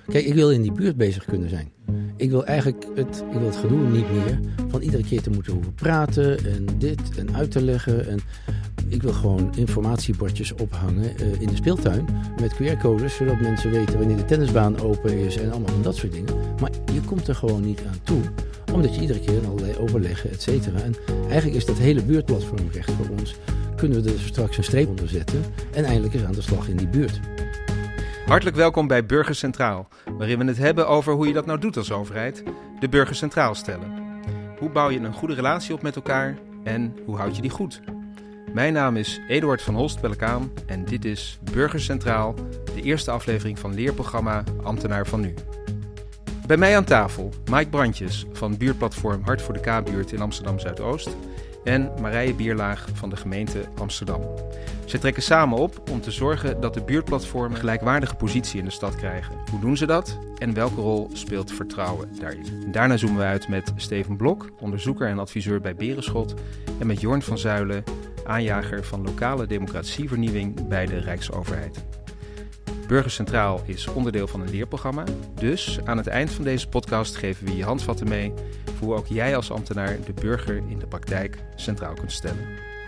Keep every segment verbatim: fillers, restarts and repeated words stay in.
Kijk, ik wil in die buurt bezig kunnen zijn. Ik wil eigenlijk het, ik wil het gedoe niet meer van iedere keer te moeten hoeven praten en dit en uit te leggen. En ik wil gewoon informatiebordjes ophangen uh, in de speeltuin met Q R-codes, zodat mensen weten wanneer de tennisbaan open is en allemaal van dat soort dingen. Maar je komt er gewoon niet aan toe, omdat je iedere keer allerlei overleggen, et cetera. En eigenlijk is dat hele buurtplatformrecht voor ons, kunnen we er straks een streep onder zetten en eindelijk eens aan de slag in die buurt. Hartelijk welkom bij Burgers Centraal, waarin we het hebben over hoe je dat nou doet als overheid, de burger centraal stellen. Hoe bouw je een goede relatie op met elkaar en hoe houd je die goed? Mijn naam is Eduard van Holst-Pellekaan en dit is Burgers Centraal, de eerste aflevering van leerprogramma Ambtenaar van Nu. Bij mij aan tafel Mike Brandjes van buurtplatform Hart voor de K-buurt in Amsterdam Zuidoost en Marije Bierlaag van de gemeente Amsterdam. Ze trekken samen op om te zorgen dat de buurtplatformen een gelijkwaardige positie in de stad krijgen. Hoe doen ze dat en welke rol speelt vertrouwen daarin? En daarna zoomen we uit met Steven Blok, onderzoeker en adviseur bij Berenschot, en met Jorn van Zuilen, aanjager van lokale democratievernieuwing bij de Rijksoverheid. Burgers Centraal is onderdeel van een leerprogramma, dus aan het eind van deze podcast geven we je handvatten mee voor hoe ook jij als ambtenaar de burger in de praktijk centraal kunt stellen.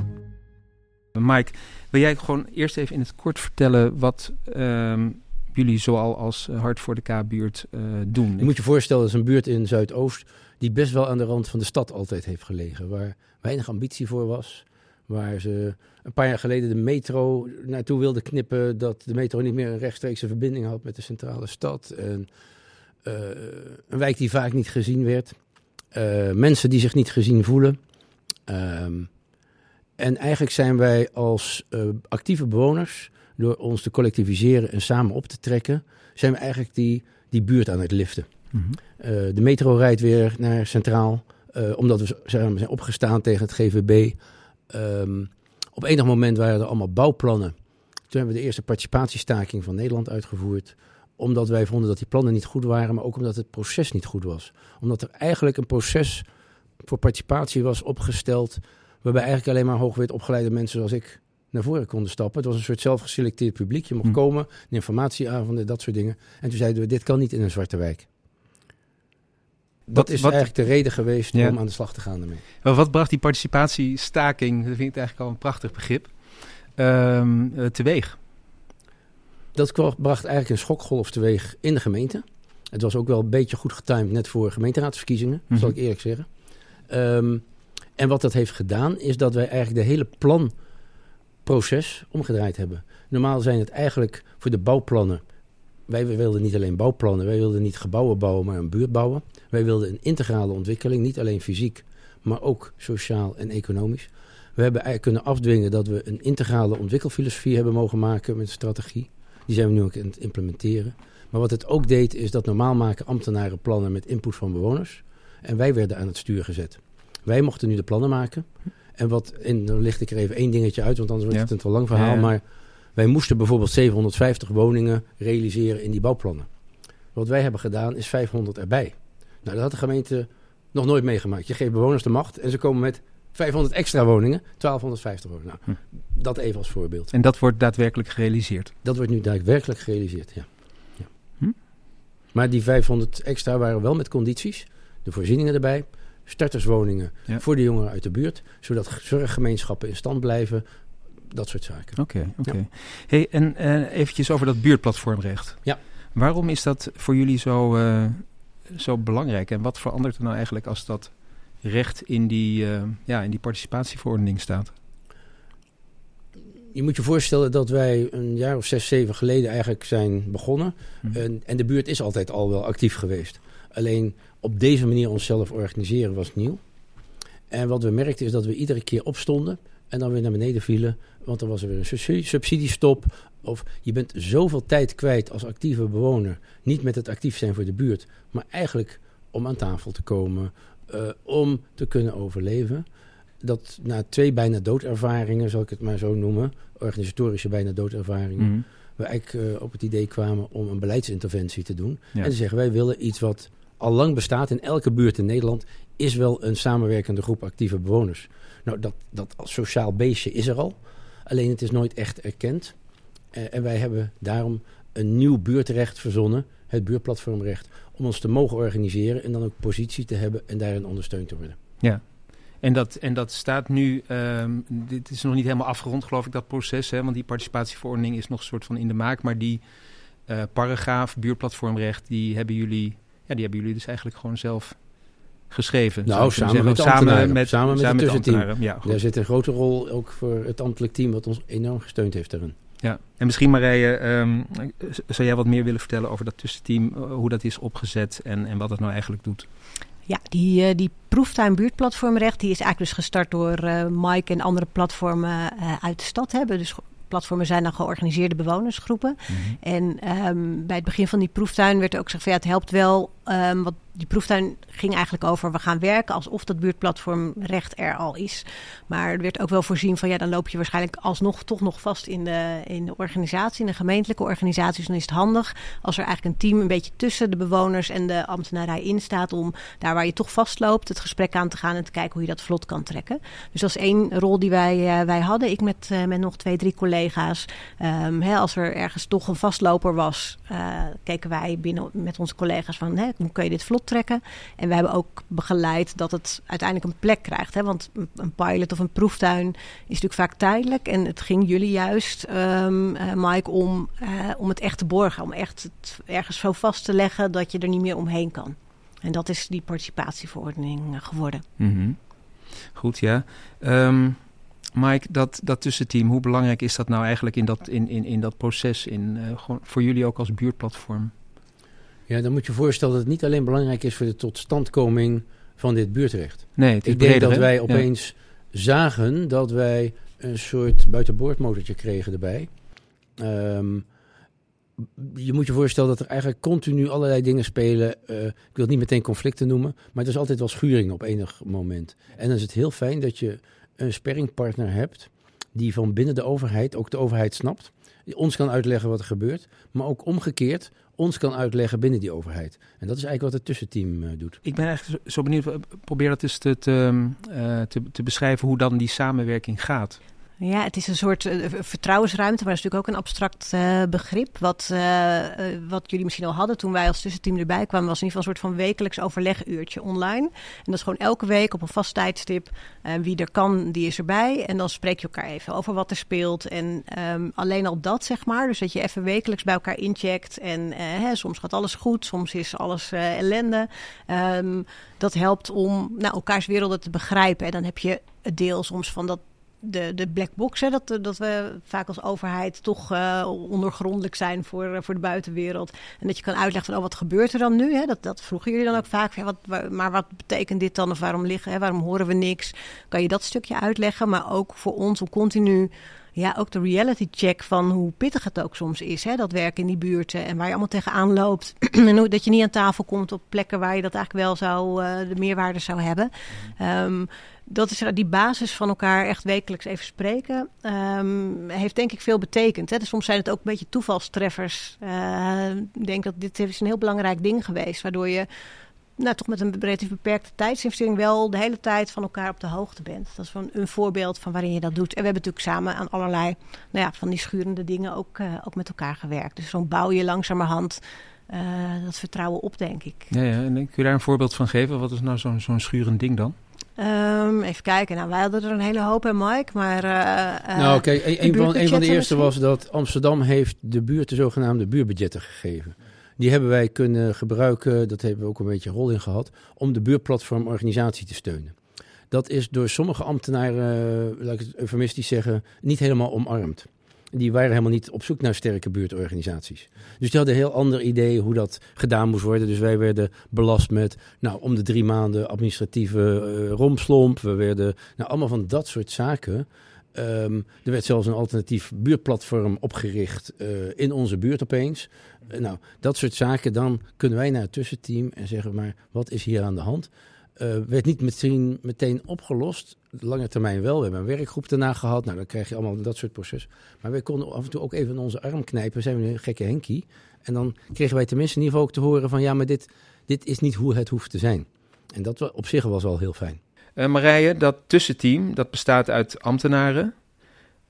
Mike, wil jij gewoon eerst even in het kort vertellen wat uh, jullie zoal als Hart voor de K-buurt uh, doen? Je moet je voorstellen, dat is een buurt in Zuidoost die best wel aan de rand van de stad altijd heeft gelegen, waar weinig ambitie voor was. Waar ze een paar jaar geleden de metro naartoe wilden knippen, dat de metro niet meer een rechtstreekse verbinding had met de centrale stad. En, uh, een wijk die vaak niet gezien werd. Uh, mensen die zich niet gezien voelen. Um, en eigenlijk zijn wij als uh, actieve bewoners, door ons te collectiviseren en samen op te trekken, zijn we eigenlijk die, die buurt aan het liften. Mm-hmm. Uh, de metro rijdt weer naar Centraal, uh, omdat we zijn opgestaan tegen het G V B. Um, op enig moment waren er allemaal bouwplannen. Toen hebben we de eerste participatiestaking van Nederland uitgevoerd. Omdat wij vonden dat die plannen niet goed waren, maar ook omdat het proces niet goed was. Omdat er eigenlijk een proces voor participatie was opgesteld, waarbij eigenlijk alleen maar hoogwit opgeleide mensen zoals ik naar voren konden stappen. Het was een soort zelfgeselecteerd publiek. Je mocht hm. komen, informatieavonden, dat soort dingen. En toen zeiden we, dit kan niet in een zwarte wijk. Dat wat, is wat, eigenlijk de reden geweest ja. om aan de slag te gaan daarmee. Maar wat bracht die participatiestaking, dat vind ik eigenlijk al een prachtig begrip, um, uh, teweeg? Dat bracht eigenlijk een schokgolf teweeg in de gemeente. Het was ook wel een beetje goed getimed net voor gemeenteraadsverkiezingen, mm-hmm. zal ik eerlijk zeggen. Um, en wat dat heeft gedaan, is dat wij eigenlijk de hele planproces omgedraaid hebben. Normaal zijn het eigenlijk voor de bouwplannen. Wij wilden niet alleen bouwplannen, wij wilden niet gebouwen bouwen, maar een buurt bouwen. Wij wilden een integrale ontwikkeling, niet alleen fysiek, maar ook sociaal en economisch. We hebben eigenlijk kunnen afdwingen dat we een integrale ontwikkelfilosofie hebben mogen maken met een strategie. Die zijn we nu ook aan het implementeren. Maar wat het ook deed, is dat normaal maken ambtenaren plannen met input van bewoners. En wij werden aan het stuur gezet. Wij mochten nu de plannen maken. En wat, en dan licht ik er even één dingetje uit, want anders wordt het ja. een te lang verhaal. Ja, ja. Maar wij moesten bijvoorbeeld zevenhonderdvijftig woningen realiseren in die bouwplannen. Wat wij hebben gedaan is vijfhonderd erbij. Nou, dat had de gemeente nog nooit meegemaakt. Je geeft bewoners de macht en ze komen met vijfhonderd extra woningen, twaalfhonderdvijftig woningen. Nou, hm. Dat even als voorbeeld. En dat wordt daadwerkelijk gerealiseerd? Dat wordt nu daadwerkelijk gerealiseerd, ja. ja. Hm? Maar die vijfhonderd extra waren wel met condities. De voorzieningen erbij, starterswoningen ja. voor de jongeren uit de buurt, zodat zorggemeenschappen in stand blijven. Dat soort zaken. Oké, okay, oké. Okay. Ja. Hey, en uh, eventjes over dat buurtplatformrecht. Ja. Waarom is dat voor jullie zo, uh, zo belangrijk? En wat verandert er nou eigenlijk als dat recht in die, uh, ja, in die participatieverordening staat? Je moet je voorstellen dat wij een jaar of zes, zeven geleden eigenlijk zijn begonnen. Hm. En, en de buurt is altijd al wel actief geweest. Alleen op deze manier onszelf organiseren was nieuw. En wat we merkten is dat we iedere keer opstonden en dan weer naar beneden vielen, want er was er weer een subsidiestop. Of je bent zoveel tijd kwijt als actieve bewoner, niet met het actief zijn voor de buurt, maar eigenlijk om aan tafel te komen, uh, om te kunnen overleven. Dat na twee bijna doodervaringen, zal ik het maar zo noemen, organisatorische bijna doodervaringen, mm-hmm. we eigenlijk uh, op het idee kwamen om een beleidsinterventie te doen. Ja. En te zeggen, wij willen iets wat al lang bestaat in elke buurt in Nederland, is wel een samenwerkende groep actieve bewoners. Nou, dat, dat als sociaal beestje is er al. Alleen het is nooit echt erkend. Uh, en wij hebben daarom een nieuw buurtrecht verzonnen, het buurtplatformrecht, om ons te mogen organiseren en dan ook positie te hebben en daarin ondersteund te worden. Ja. En dat, en dat staat nu, um, dit is nog niet helemaal afgerond geloof ik, dat proces, hè, want die participatieverordening is nog een soort van in de maak, maar die uh, paragraaf, buurtplatformrecht, die hebben jullie, ja, die hebben jullie dus eigenlijk gewoon zelf geschreven. Nou, samen met, samen met, samen met samen het tussenteam. Ja, daar zit een grote rol ook voor het ambtelijk team, wat ons enorm gesteund heeft daarin. Ja, en misschien Marije, um, zou jij wat meer willen vertellen over dat tussenteam, uh, hoe dat is opgezet en, en wat het nou eigenlijk doet? Ja, die, uh, die proeftuin buurtplatformrecht, die is eigenlijk dus gestart door uh, Mike en andere platformen uh, uit de stad hebben. Dus platformen zijn dan georganiseerde bewonersgroepen. Mm-hmm. En um, bij het begin van die proeftuin werd er ook gezegd van ja, het helpt wel. Um, want die proeftuin ging eigenlijk over, we gaan werken alsof dat buurtplatformrecht er al is. Maar er werd ook wel voorzien van ja, dan loop je waarschijnlijk alsnog toch nog vast in de, in de organisatie, in de gemeentelijke organisatie. Dus dan is het handig als er eigenlijk een team een beetje tussen de bewoners en de ambtenarij in staat om daar waar je toch vastloopt, het gesprek aan te gaan en te kijken hoe je dat vlot kan trekken. Dus dat is één rol die wij, uh, wij hadden. Ik met, uh, met nog twee, drie collega's. Um, hè, als er ergens toch een vastloper was, uh, keken wij binnen met onze collega's van hè, hoe kun je dit vlot trekken. En we hebben ook begeleid dat het uiteindelijk een plek krijgt. Hè? Want een pilot of een proeftuin is natuurlijk vaak tijdelijk. En het ging jullie juist, um, uh, Mike, om, uh, om het echt te borgen. Om echt het ergens zo vast te leggen dat je er niet meer omheen kan. En dat is die participatieverordening uh, geworden. Mm-hmm. Goed, ja. Um, Mike, dat, dat tussenteam, hoe belangrijk is dat nou eigenlijk in dat, in, in, in dat proces? In, uh, gewoon voor jullie ook als buurtplatform? Ja, dan moet je voorstellen dat het niet alleen belangrijk is voor de totstandkoming van dit buurtrecht. Nee, het is Ik breder, denk dat hè? wij opeens ja. zagen dat wij een soort buitenboordmotortje kregen erbij. Um, je moet je voorstellen dat er eigenlijk continu allerlei dingen spelen. Uh, ik wil het niet meteen conflicten noemen, maar er is altijd wel schuring op enig moment. En dan is het heel fijn dat je een sparringpartner hebt die van binnen de overheid, ook de overheid snapt, die ons kan uitleggen wat er gebeurt, maar ook omgekeerd ons kan uitleggen binnen die overheid. En dat is eigenlijk wat het tussenteam uh, doet. Ik ben eigenlijk zo benieuwd, probeer dat eens te, te, uh, te, te beschrijven hoe dan die samenwerking gaat. Ja, het is een soort uh, vertrouwensruimte, maar dat is natuurlijk ook een abstract uh, begrip. Wat, uh, uh, wat jullie misschien al hadden toen wij als tussenteam erbij kwamen, was in ieder geval een soort van wekelijks overleguurtje online. En dat is gewoon elke week op een vast tijdstip. Uh, wie er kan, die is erbij. En dan spreek je elkaar even over wat er speelt. En um, alleen al dat, zeg maar. Dus dat je even wekelijks bij elkaar incheckt. En uh, hè, soms gaat alles goed, soms is alles uh, ellende. Um, dat helpt om nou, elkaars werelden te begrijpen. En dan heb je het deel soms van dat De, de black box, hè, dat, dat we vaak als overheid toch uh, ondergrondelijk zijn voor, uh, voor de buitenwereld. En dat je kan uitleggen van, oh, wat gebeurt er dan nu? Hè? Dat, dat vroegen jullie dan ook vaak. Ja, wat, maar wat betekent dit dan? Of waarom liggen? Hè? Waarom horen we niks? Kan je dat stukje uitleggen? Maar ook voor ons om continu, ja, ook de reality check van hoe pittig het ook soms is. Hè? Dat werk in die buurten en waar je allemaal tegenaan loopt. En hoe, dat je niet aan tafel komt op plekken waar je dat eigenlijk wel zou, uh, de meerwaarde zou hebben. Um, Dat is die basis van elkaar echt wekelijks even spreken. Um, heeft denk ik veel betekend. Hè? Dus soms zijn het ook een beetje toevalstreffers. Uh, ik denk dat dit is een heel belangrijk ding geweest. Waardoor je nou, toch met een relatief beperkte tijdsinvestering wel de hele tijd van elkaar op de hoogte bent. Dat is van een voorbeeld van waarin je dat doet. En we hebben natuurlijk samen aan allerlei nou ja, van die schurende dingen ook, uh, ook met elkaar gewerkt. Dus zo'n bouw je langzamerhand uh, dat vertrouwen op, denk ik. Ja, ja. En kun je daar een voorbeeld van geven? Wat is nou zo'n, zo'n schurend ding dan? Um, even kijken. Nou, wij hadden er een hele hoop, hè, Mike. Maar, uh, uh, nou, kijk, een, een, van, een van de eerste was dat Amsterdam heeft de buurt de zogenaamde buurbudgetten gegeven. Die hebben wij kunnen gebruiken, dat hebben we ook een beetje rol in gehad, om de buurtplatformorganisatie te steunen. Dat is door sommige ambtenaren, laat ik het eufemistisch zeggen, niet helemaal omarmd. Die waren helemaal niet op zoek naar sterke buurtorganisaties. Dus die hadden een heel ander idee hoe dat gedaan moest worden. Dus wij werden belast met, nou, om de drie maanden administratieve uh, romslomp. We werden, nou, allemaal van dat soort zaken. Um, er werd zelfs een alternatief buurtplatform opgericht uh, in onze buurt opeens. Uh, nou, dat soort zaken, dan kunnen wij naar het tussenteam en zeggen, maar wat is hier aan de hand? Uh, werd niet meteen, meteen opgelost. Lange termijn wel. We hebben een werkgroep daarna gehad. Nou, dan krijg je allemaal dat soort proces. Maar wij konden af en toe ook even in onze arm knijpen. Zijn we een gekke Henkie. En dan kregen wij tenminste in ieder geval ook te horen van, ja, maar dit, dit is niet hoe het hoeft te zijn. En dat op zich was al heel fijn. Uh, Marije, dat tussenteam, dat bestaat uit ambtenaren.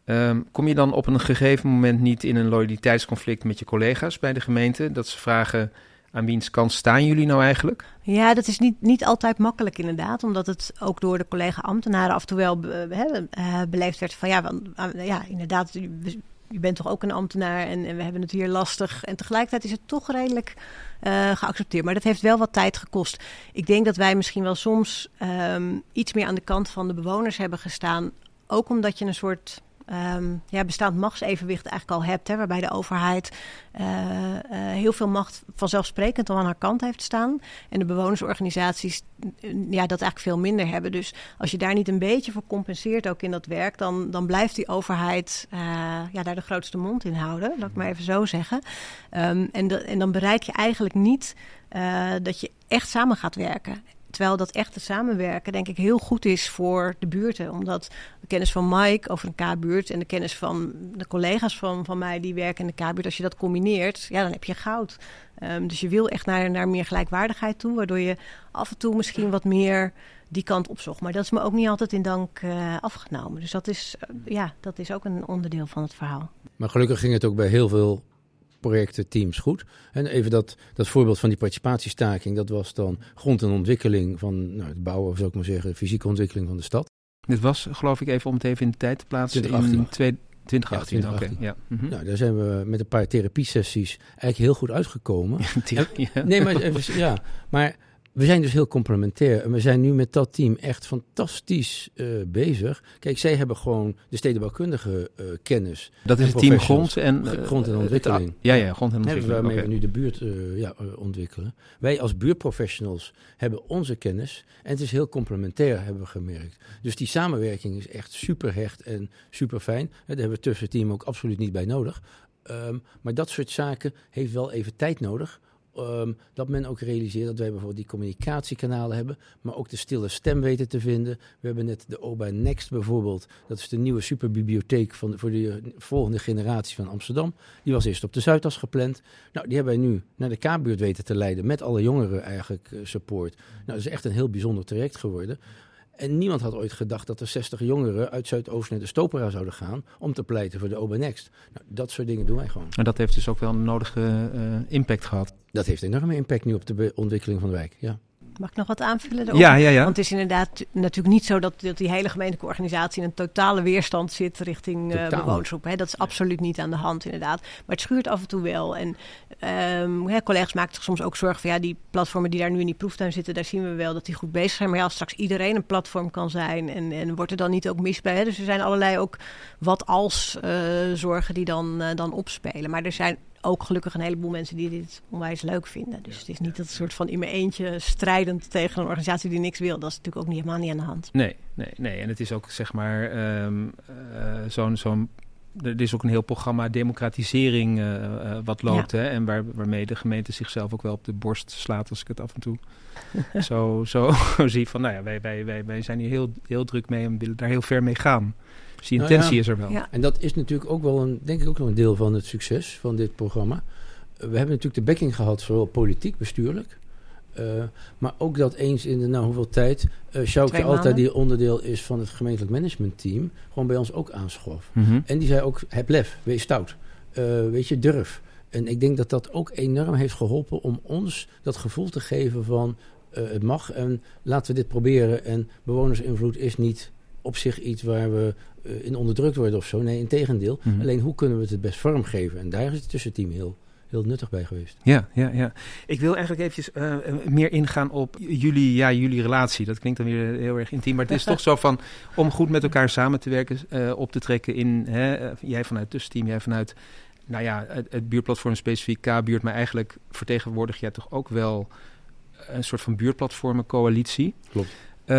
Um, kom je dan op een gegeven moment niet in een loyaliteitsconflict met je collega's bij de gemeente? Dat ze vragen, aan wiens kant staan jullie nou eigenlijk? Ja, dat is niet, niet altijd makkelijk inderdaad. Omdat het ook door de collega-ambtenaren af en toe wel be, be, uh, beleefd werd van... ja, uh, ja inderdaad, je, je bent toch ook een ambtenaar en, en we hebben het hier lastig. En tegelijkertijd is het toch redelijk uh, geaccepteerd. Maar dat heeft wel wat tijd gekost. Ik denk dat wij misschien wel soms um, iets meer aan de kant van de bewoners hebben gestaan. Ook omdat je een soort... Um, ja, bestaand machtsevenwicht eigenlijk al hebt, hè, waarbij de overheid uh, uh, heel veel macht vanzelfsprekend al aan haar kant heeft staan. En de bewonersorganisaties uh, ja, dat eigenlijk veel minder hebben. Dus als je daar niet een beetje voor compenseert ook in dat werk, dan, dan blijft die overheid uh, ja, daar de grootste mond in houden, laat ik maar even zo zeggen. Um, en, de, en dan bereik je eigenlijk niet uh, dat je echt samen gaat werken. Terwijl dat echte samenwerken denk ik heel goed is voor de buurten. Omdat de kennis van Mike over een K-buurt en de kennis van de collega's van, van mij die werken in de K-buurt. Als je dat combineert, ja, dan heb je goud. Um, dus je wil echt naar, naar meer gelijkwaardigheid toe. Waardoor je af en toe misschien wat meer die kant opzocht. Maar dat is me ook niet altijd in dank uh, afgenomen. Dus dat is, uh, ja, dat is ook een onderdeel van het verhaal. Maar gelukkig ging het ook bij heel veel projecten, teams goed. En even dat, dat voorbeeld van die participatiestaking, dat was dan grond en ontwikkeling van nou, het bouwen, of zou ik maar zeggen, fysieke ontwikkeling van de stad. Dit was, geloof ik, even om het even in de tijd te plaatsen, twintig achttien. In twee, twintig achttien. Ja, twintig achttien. Okay, ja. Mm-hmm. Nou, daar zijn we met een paar therapiesessies eigenlijk heel goed uitgekomen. en, ja. Nee, maar even, ja, maar we zijn dus heel complementair. En we zijn nu met dat team echt fantastisch uh, bezig. Kijk, zij hebben gewoon de stedenbouwkundige uh, kennis. Dat is het team grond en... Uh, grond en ontwikkeling. Ja, ja, grond en ontwikkeling. Waarmee okay. we nu de buurt uh, ja, uh, ontwikkelen. Wij als buurtprofessionals hebben onze kennis. En het is heel complementair, hebben we gemerkt. Dus die samenwerking is echt super hecht en super fijn. Daar hebben we tussen het team ook absoluut niet bij nodig. Um, maar dat soort zaken heeft wel even tijd nodig. Um, dat men ook realiseert dat wij bijvoorbeeld die communicatiekanalen hebben, maar ook de stille stem weten te vinden. We hebben net de Oba Next bijvoorbeeld. Dat is de nieuwe superbibliotheek van de, voor de volgende generatie van Amsterdam. Die was eerst op de Zuidas gepland. Nou, die hebben wij nu naar de K-buurt weten te leiden met alle jongeren eigenlijk uh, support. Nou, dat is echt een heel bijzonder traject geworden. En niemand had ooit gedacht dat er zestig jongeren uit Zuidoost naar de Stopera zouden gaan om te pleiten voor de Oba Next. Nou, dat soort dingen doen wij gewoon. En dat heeft dus ook wel een nodige uh, impact gehad. Dat heeft enorme impact nu op de be- ontwikkeling van de wijk, ja. Mag ik nog wat aanvullen daarop? Ja, ja, ja. Want het is inderdaad natuurlijk niet zo dat, dat die hele gemeentelijke organisatie in een totale weerstand zit richting uh, bewonersgroep. Hè. Dat is absoluut niet aan de hand inderdaad. Maar het schuurt af en toe wel. En um, hè, collega's maken zich soms ook zorgen van ja, die platformen die daar nu in die proeftuin zitten, daar zien we wel dat die goed bezig zijn. Maar ja, als straks iedereen een platform kan zijn en, en wordt er dan niet ook mis bij. Hè? Dus er zijn allerlei ook wat als uh, zorgen die dan, uh, dan opspelen. Maar er zijn ook gelukkig een heleboel mensen die dit onwijs leuk vinden. Dus het is niet dat soort van in mijn eentje strijdend tegen een organisatie die niks wil. Dat is natuurlijk ook niet helemaal niet aan de hand. Nee, nee, nee. En het is ook zeg maar um, uh, zo'n, zo'n... Er is ook een heel programma democratisering uh, uh, wat loopt. Ja. Hè? En waar, waarmee de gemeente zichzelf ook wel op de borst slaat als ik het af en toe zo, zo zie van nou ja, wij, wij, wij, wij zijn hier heel, heel druk mee en willen daar heel ver mee gaan. Dus die intentie nou ja, is er wel. Ja. En dat is natuurlijk ook wel een, denk ik ook nog een deel van het succes van dit programma. We hebben natuurlijk de backing gehad, zowel politiek, bestuurlijk. Uh, maar ook dat eens in de nou hoeveel tijd uh, Sjoukje altijd die onderdeel is van het gemeentelijk managementteam, gewoon bij ons ook aanschof. Mm-hmm. En die zei ook, heb lef, wees stout. Uh, weet je, durf. En ik denk dat dat ook enorm heeft geholpen om ons dat gevoel te geven van uh, het mag en laten we dit proberen. En bewonersinvloed is niet op zich iets waar we uh, in onderdrukt worden of zo. Nee, integendeel. Mm-hmm. Alleen hoe kunnen we het het best vormgeven? En daar is het tussenteam heel, heel nuttig bij geweest. Ja, ja, ja. Ik wil eigenlijk eventjes uh, meer ingaan op jullie, ja, jullie relatie. Dat klinkt dan weer heel erg intiem. Maar het is toch zo van om goed met elkaar samen te werken, uh, op te trekken in, hè, jij vanuit het tussenteam, jij vanuit, nou ja, het, het buurtplatform specifiek K-buurt. Maar eigenlijk vertegenwoordig jij toch ook wel een soort van buurtplatformencoalitie. Klopt.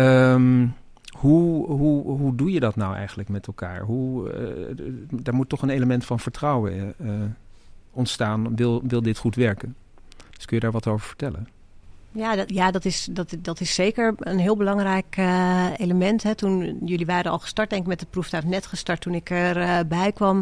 Um, Hoe, hoe, hoe doe je dat nou eigenlijk met elkaar? Hoe, uh, daar moet toch een element van vertrouwen uh, ontstaan. Wil, wil dit goed werken? Dus kun je daar wat over vertellen? Ja, dat, ja dat, is, dat, dat is zeker een heel belangrijk uh, element. Hè. Toen, jullie waren al gestart, denk ik, met de proeftuin net gestart toen ik erbij uh, kwam.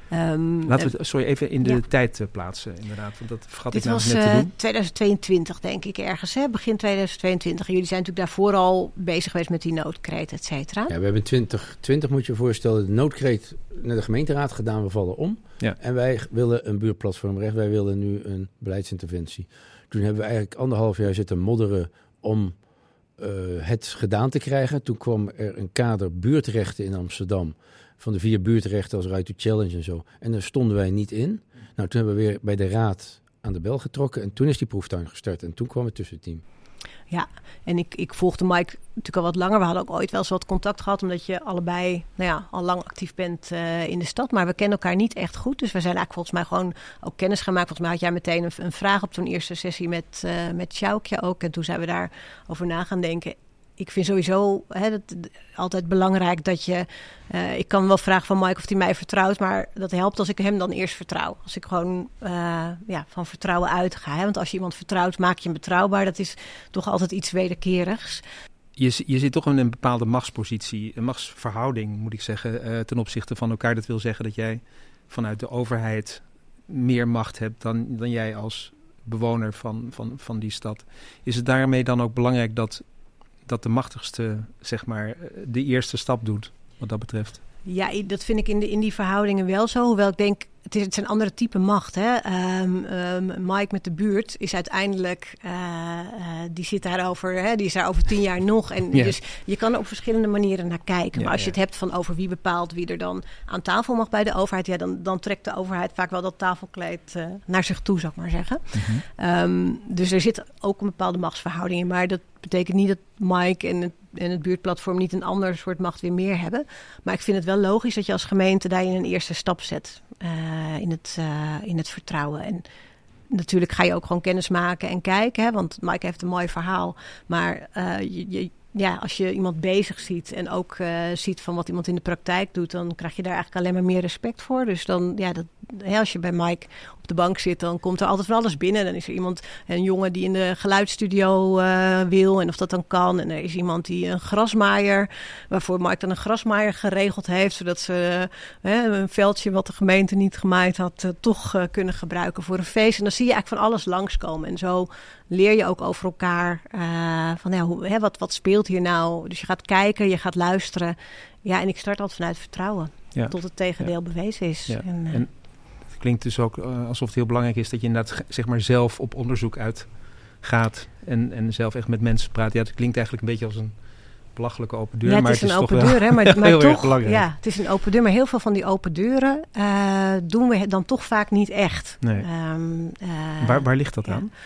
Um, Laten we het, sorry, even in de ja. tijd uh, plaatsen, inderdaad. Want dat vergat ik namelijk net te doen. twintig tweeëntwintig, denk ik, ergens. Hè? Begin twintig tweeëntwintig. En jullie zijn natuurlijk daarvoor al bezig geweest met die noodkreet, et cetera. Ja, we hebben in twintig twintig, moet je je voorstellen, de noodkreet naar de gemeenteraad gedaan. We vallen om. Ja. En wij willen een buurtplatformrecht. Wij willen nu een beleidsinterventie. Toen hebben we eigenlijk anderhalf jaar zitten modderen om uh, het gedaan te krijgen. Toen kwam er een kader buurtrechten in Amsterdam. Van de vier buurtrechten als Right to Challenge en zo. En daar stonden wij niet in. Nou, toen hebben we weer bij de raad aan de bel getrokken. En toen is die proeftuin gestart. En toen kwam het tussenteam. Ja, en ik, ik volgde Mike natuurlijk al wat langer. We hadden ook ooit wel eens wat contact gehad, omdat je allebei nou ja, al lang actief bent uh, in de stad. Maar we kennen elkaar niet echt goed. Dus we zijn eigenlijk volgens mij gewoon ook kennis gemaakt. Volgens mij had jij meteen een, een vraag op zo'n eerste sessie met, uh, met Sjoukje ook. En toen zijn we daarover na gaan denken. Ik vind sowieso hè, dat, altijd belangrijk dat je... Uh, ik kan wel vragen van Mike of hij mij vertrouwt, maar dat helpt als ik hem dan eerst vertrouw. Als ik gewoon uh, ja, van vertrouwen uitga. Hè? Want als je iemand vertrouwt, maak je hem betrouwbaar. Dat is toch altijd iets wederkerigs. Je, je zit toch in een bepaalde machtspositie, een machtsverhouding moet ik zeggen, uh, ten opzichte van elkaar. Dat wil zeggen dat jij vanuit de overheid meer macht hebt dan, dan jij als bewoner van, van, van die stad. Is het daarmee dan ook belangrijk dat... dat de machtigste, zeg maar, de eerste stap doet, wat dat betreft? Ja, dat vind ik in, de, in die verhoudingen wel zo. Hoewel ik denk, het, is, het zijn andere type macht. Hè? Um, um, Mike met de buurt is uiteindelijk, uh, uh, die zit daarover, hè? Die is daar over tien jaar nog. En ja. Dus je kan er op verschillende manieren naar kijken. Ja, maar als je ja. het hebt van over wie bepaalt wie er dan aan tafel mag bij de overheid, ja, dan, dan trekt de overheid vaak wel dat tafelkleed uh, naar zich toe, zou ik maar zeggen. Mm-hmm. Um, dus er zit ook een bepaalde machtsverhouding in. Maar dat betekent niet dat Mike en het, en het buurtplatform niet een ander soort macht weer meer hebben. Maar ik vind het wel logisch dat je als gemeente daarin een eerste stap zet. Uh, in, het, uh, in het vertrouwen. En natuurlijk ga je ook gewoon kennis maken en kijken. Hè, want Mike heeft een mooi verhaal. Maar uh, je, je, ja, als je iemand bezig ziet en ook uh, ziet van wat iemand in de praktijk doet, dan krijg je daar eigenlijk alleen maar meer respect voor. Dus dan, ja, dat, hè, als je bij Mike op de bank zit, dan komt er altijd van alles binnen. Dan is er iemand, een jongen die in de geluidsstudio uh, wil en of dat dan kan. En er is iemand die een grasmaaier, waarvoor Mike dan een grasmaaier geregeld heeft, zodat ze uh, een veldje wat de gemeente niet gemaaid had, uh, toch uh, kunnen gebruiken voor een feest. En dan zie je eigenlijk van alles langskomen. En zo leer je ook over elkaar uh, van ja, hoe, hè, wat, wat speelt hier nou? Dus je gaat kijken, je gaat luisteren. Ja, en ik start altijd vanuit vertrouwen. Ja. Tot het tegendeel ja. bewezen is. Ja. En, uh, en het klinkt dus ook uh, alsof het heel belangrijk is dat je inderdaad zeg maar zelf op onderzoek uitgaat. En, en zelf echt met mensen praat. Ja, het klinkt eigenlijk een beetje als een belachelijke open deur. Ja, het maar is het een is open toch deur, wel hè? Maar, maar heel toch, erg belangrijk. Ja, het is een open deur. Maar heel veel van die open deuren uh, doen we dan toch vaak niet echt. Nee. Um, uh, waar, waar ligt dat ja. aan?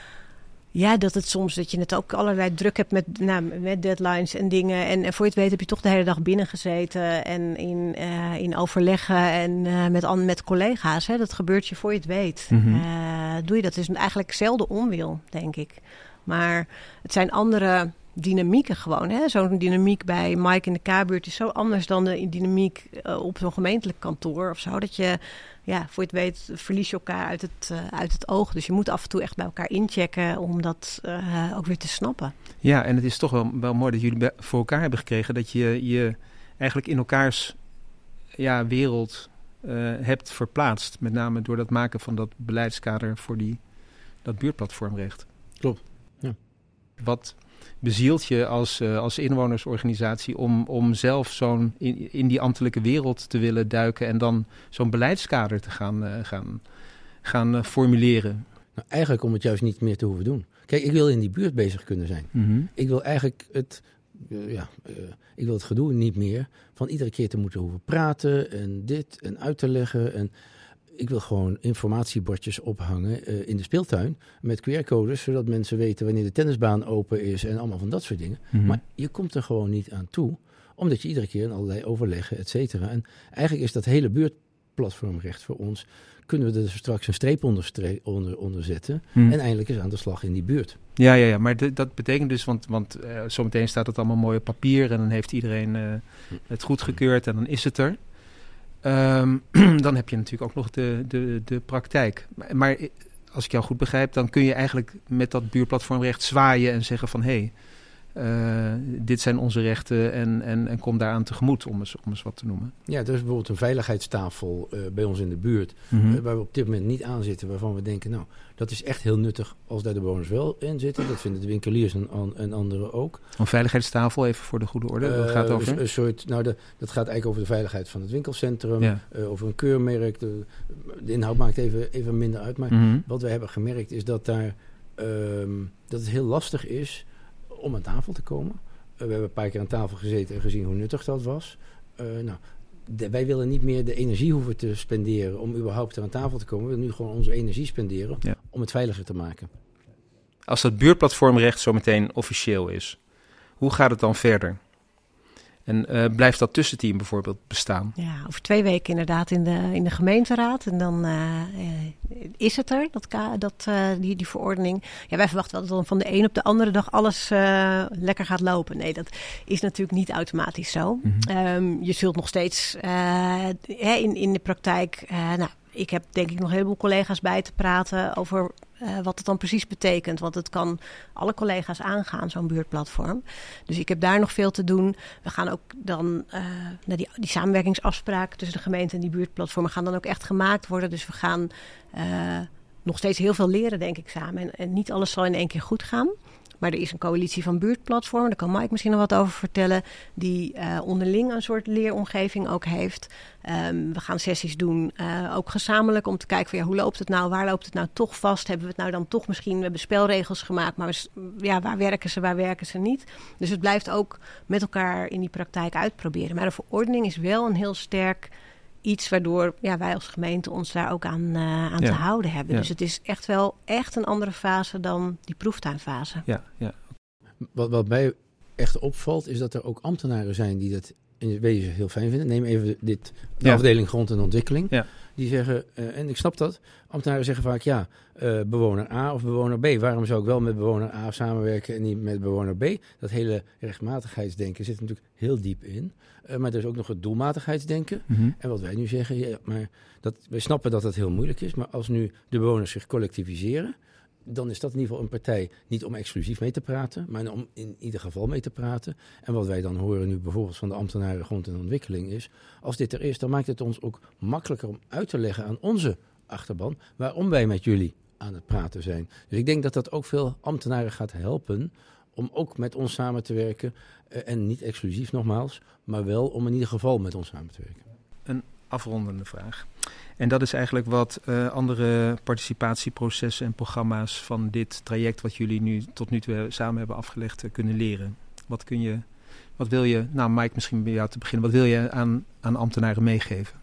Ja, dat het soms dat je het ook allerlei druk hebt met, nou, met deadlines en dingen. En, en voor je het weet heb je toch de hele dag binnen gezeten en in, uh, in overleggen en uh, met, an, met collega's. Hè. Dat gebeurt je voor je het weet. Mm-hmm. Uh, doe je dat. Het is eigenlijk zelden onwil, denk ik. Maar het zijn andere dynamieken gewoon. Hè? Zo'n dynamiek bij Mike in de K-buurt is zo anders dan de dynamiek uh, op zo'n gemeentelijk kantoor of zo. Dat je, ja, voor je het weet, verlies je elkaar uit het, uh, uit het oog. Dus je moet af en toe echt bij elkaar inchecken om dat uh, ook weer te snappen. Ja, en het is toch wel, wel mooi dat jullie voor elkaar hebben gekregen dat je je eigenlijk in elkaars ja, wereld uh, hebt verplaatst. Met name door dat maken van dat beleidskader voor die, dat buurtplatformrecht. Klopt, ja. Wat bezielt je als, uh, als inwonersorganisatie om, om zelf zo'n in, in die ambtelijke wereld te willen duiken en dan zo'n beleidskader te gaan, uh, gaan, gaan uh, formuleren? Nou, eigenlijk om het juist niet meer te hoeven doen. Kijk, ik wil in die buurt bezig kunnen zijn. Mm-hmm. Ik wil eigenlijk het, uh, ja, uh, ik wil het gedoe niet meer van iedere keer te moeten hoeven praten en dit en uit te leggen. En ik wil gewoon informatiebordjes ophangen uh, in de speeltuin met Q R-codes, zodat mensen weten wanneer de tennisbaan open is en allemaal van dat soort dingen. Mm-hmm. Maar je komt er gewoon niet aan toe, omdat je iedere keer in allerlei overleggen, et cetera. En eigenlijk is dat hele buurtplatformrecht voor ons, kunnen we er straks een streep onder, stre- onder, onder zetten mm. en eindelijk eens aan de slag in die buurt. Ja, ja, ja, maar d- dat betekent dus, want, want uh, zometeen staat het allemaal mooi op papier en dan heeft iedereen uh, het goedgekeurd en dan is het er. Um, dan heb je natuurlijk ook nog de, de, de praktijk. Maar als ik jou goed begrijp, dan kun je eigenlijk met dat buurtplatformrecht zwaaien en zeggen van hé, hey, Uh, dit zijn onze rechten en, en, en kom daaraan tegemoet, om eens, om eens wat te noemen. Ja, er is bijvoorbeeld een veiligheidstafel uh, bij ons in de buurt, mm-hmm. uh, waar we op dit moment niet aan zitten, waarvan we denken, nou, dat is echt heel nuttig als daar de bewoners wel in zitten. Dat vinden de winkeliers en, en anderen ook. Een veiligheidstafel, even voor de goede orde, uh, wat gaat over? Een, een soort, nou, de, dat gaat eigenlijk over de veiligheid van het winkelcentrum, ja. uh, over een keurmerk. De, de inhoud maakt even, even minder uit, maar mm-hmm. wat we hebben gemerkt is dat daar, um, dat het heel lastig is om aan tafel te komen. Uh, we hebben een paar keer aan tafel gezeten en gezien hoe nuttig dat was. Uh, nou, de, wij willen niet meer de energie hoeven te spenderen om überhaupt er aan tafel te komen. We willen nu gewoon onze energie spenderen ja. om het veiliger te maken. Als dat buurtplatformrecht zo meteen officieel is, hoe gaat het dan verder? En uh, blijft dat tussenteam bijvoorbeeld bestaan? Ja, over twee weken inderdaad in de, in de gemeenteraad. En dan uh, is het er, dat, dat, uh, die, die verordening. Ja, wij verwachten wel dat dan van de een op de andere dag alles uh, lekker gaat lopen. Nee, dat is natuurlijk niet automatisch zo. Mm-hmm. Um, je zult nog steeds uh, in, in de praktijk... Uh, nou, ik heb denk ik nog een heleboel collega's bij te praten over uh, wat het dan precies betekent. Want het kan alle collega's aangaan, zo'n buurtplatform. Dus ik heb daar nog veel te doen. We gaan ook dan, uh, nou die, die samenwerkingsafspraken tussen de gemeente en die buurtplatformen gaan dan ook echt gemaakt worden. Dus we gaan uh, nog steeds heel veel leren, denk ik, samen. En, en niet alles zal in één keer goed gaan. Maar er is een coalitie van buurtplatformen, daar kan Mike misschien nog wat over vertellen, die uh, onderling een soort leeromgeving ook heeft. Um, we gaan sessies doen, uh, ook gezamenlijk, om te kijken van ja, hoe loopt het nou, waar loopt het nou toch vast? Hebben we het nou dan toch misschien, we hebben spelregels gemaakt, maar we, ja, waar werken ze, waar werken ze niet? Dus het blijft ook met elkaar in die praktijk uitproberen. Maar de verordening is wel een heel sterk iets waardoor ja, wij als gemeente ons daar ook aan, uh, aan ja. te houden hebben. Ja. Dus het is echt wel echt een andere fase dan die proeftuinfase. Ja, ja. Wat, wat mij echt opvalt is dat er ook ambtenaren zijn die dat in het wezen heel fijn vinden. Neem even dit, de ja. afdeling grond en ontwikkeling. Ja. Die zeggen, uh, en ik snap dat, ambtenaren zeggen vaak ja, uh, bewoner A of bewoner B. Waarom zou ik wel met bewoner A samenwerken en niet met bewoner B? Dat hele rechtmatigheidsdenken zit natuurlijk heel diep in. Uh, maar er is ook nog het doelmatigheidsdenken. Mm-hmm. En wat wij nu zeggen, ja, maar dat, wij snappen dat dat heel moeilijk is. Maar als nu de bewoners zich collectiviseren, dan is dat in ieder geval een partij niet om exclusief mee te praten, maar om in ieder geval mee te praten. En wat wij dan horen nu bijvoorbeeld van de ambtenaren grond en ontwikkeling is, als dit er is, dan maakt het ons ook makkelijker om uit te leggen aan onze achterban waarom wij met jullie aan het praten zijn. Dus ik denk dat dat ook veel ambtenaren gaat helpen om ook met ons samen te werken. Uh, en niet exclusief nogmaals, maar wel om in ieder geval met ons samen te werken. Een afrondende vraag. En dat is eigenlijk wat uh, andere participatieprocessen en programma's van dit traject wat jullie nu tot nu toe samen hebben afgelegd uh, kunnen leren. Wat kun je, wat wil je, nou Mike misschien bij jou te beginnen, wat wil je aan, aan ambtenaren meegeven?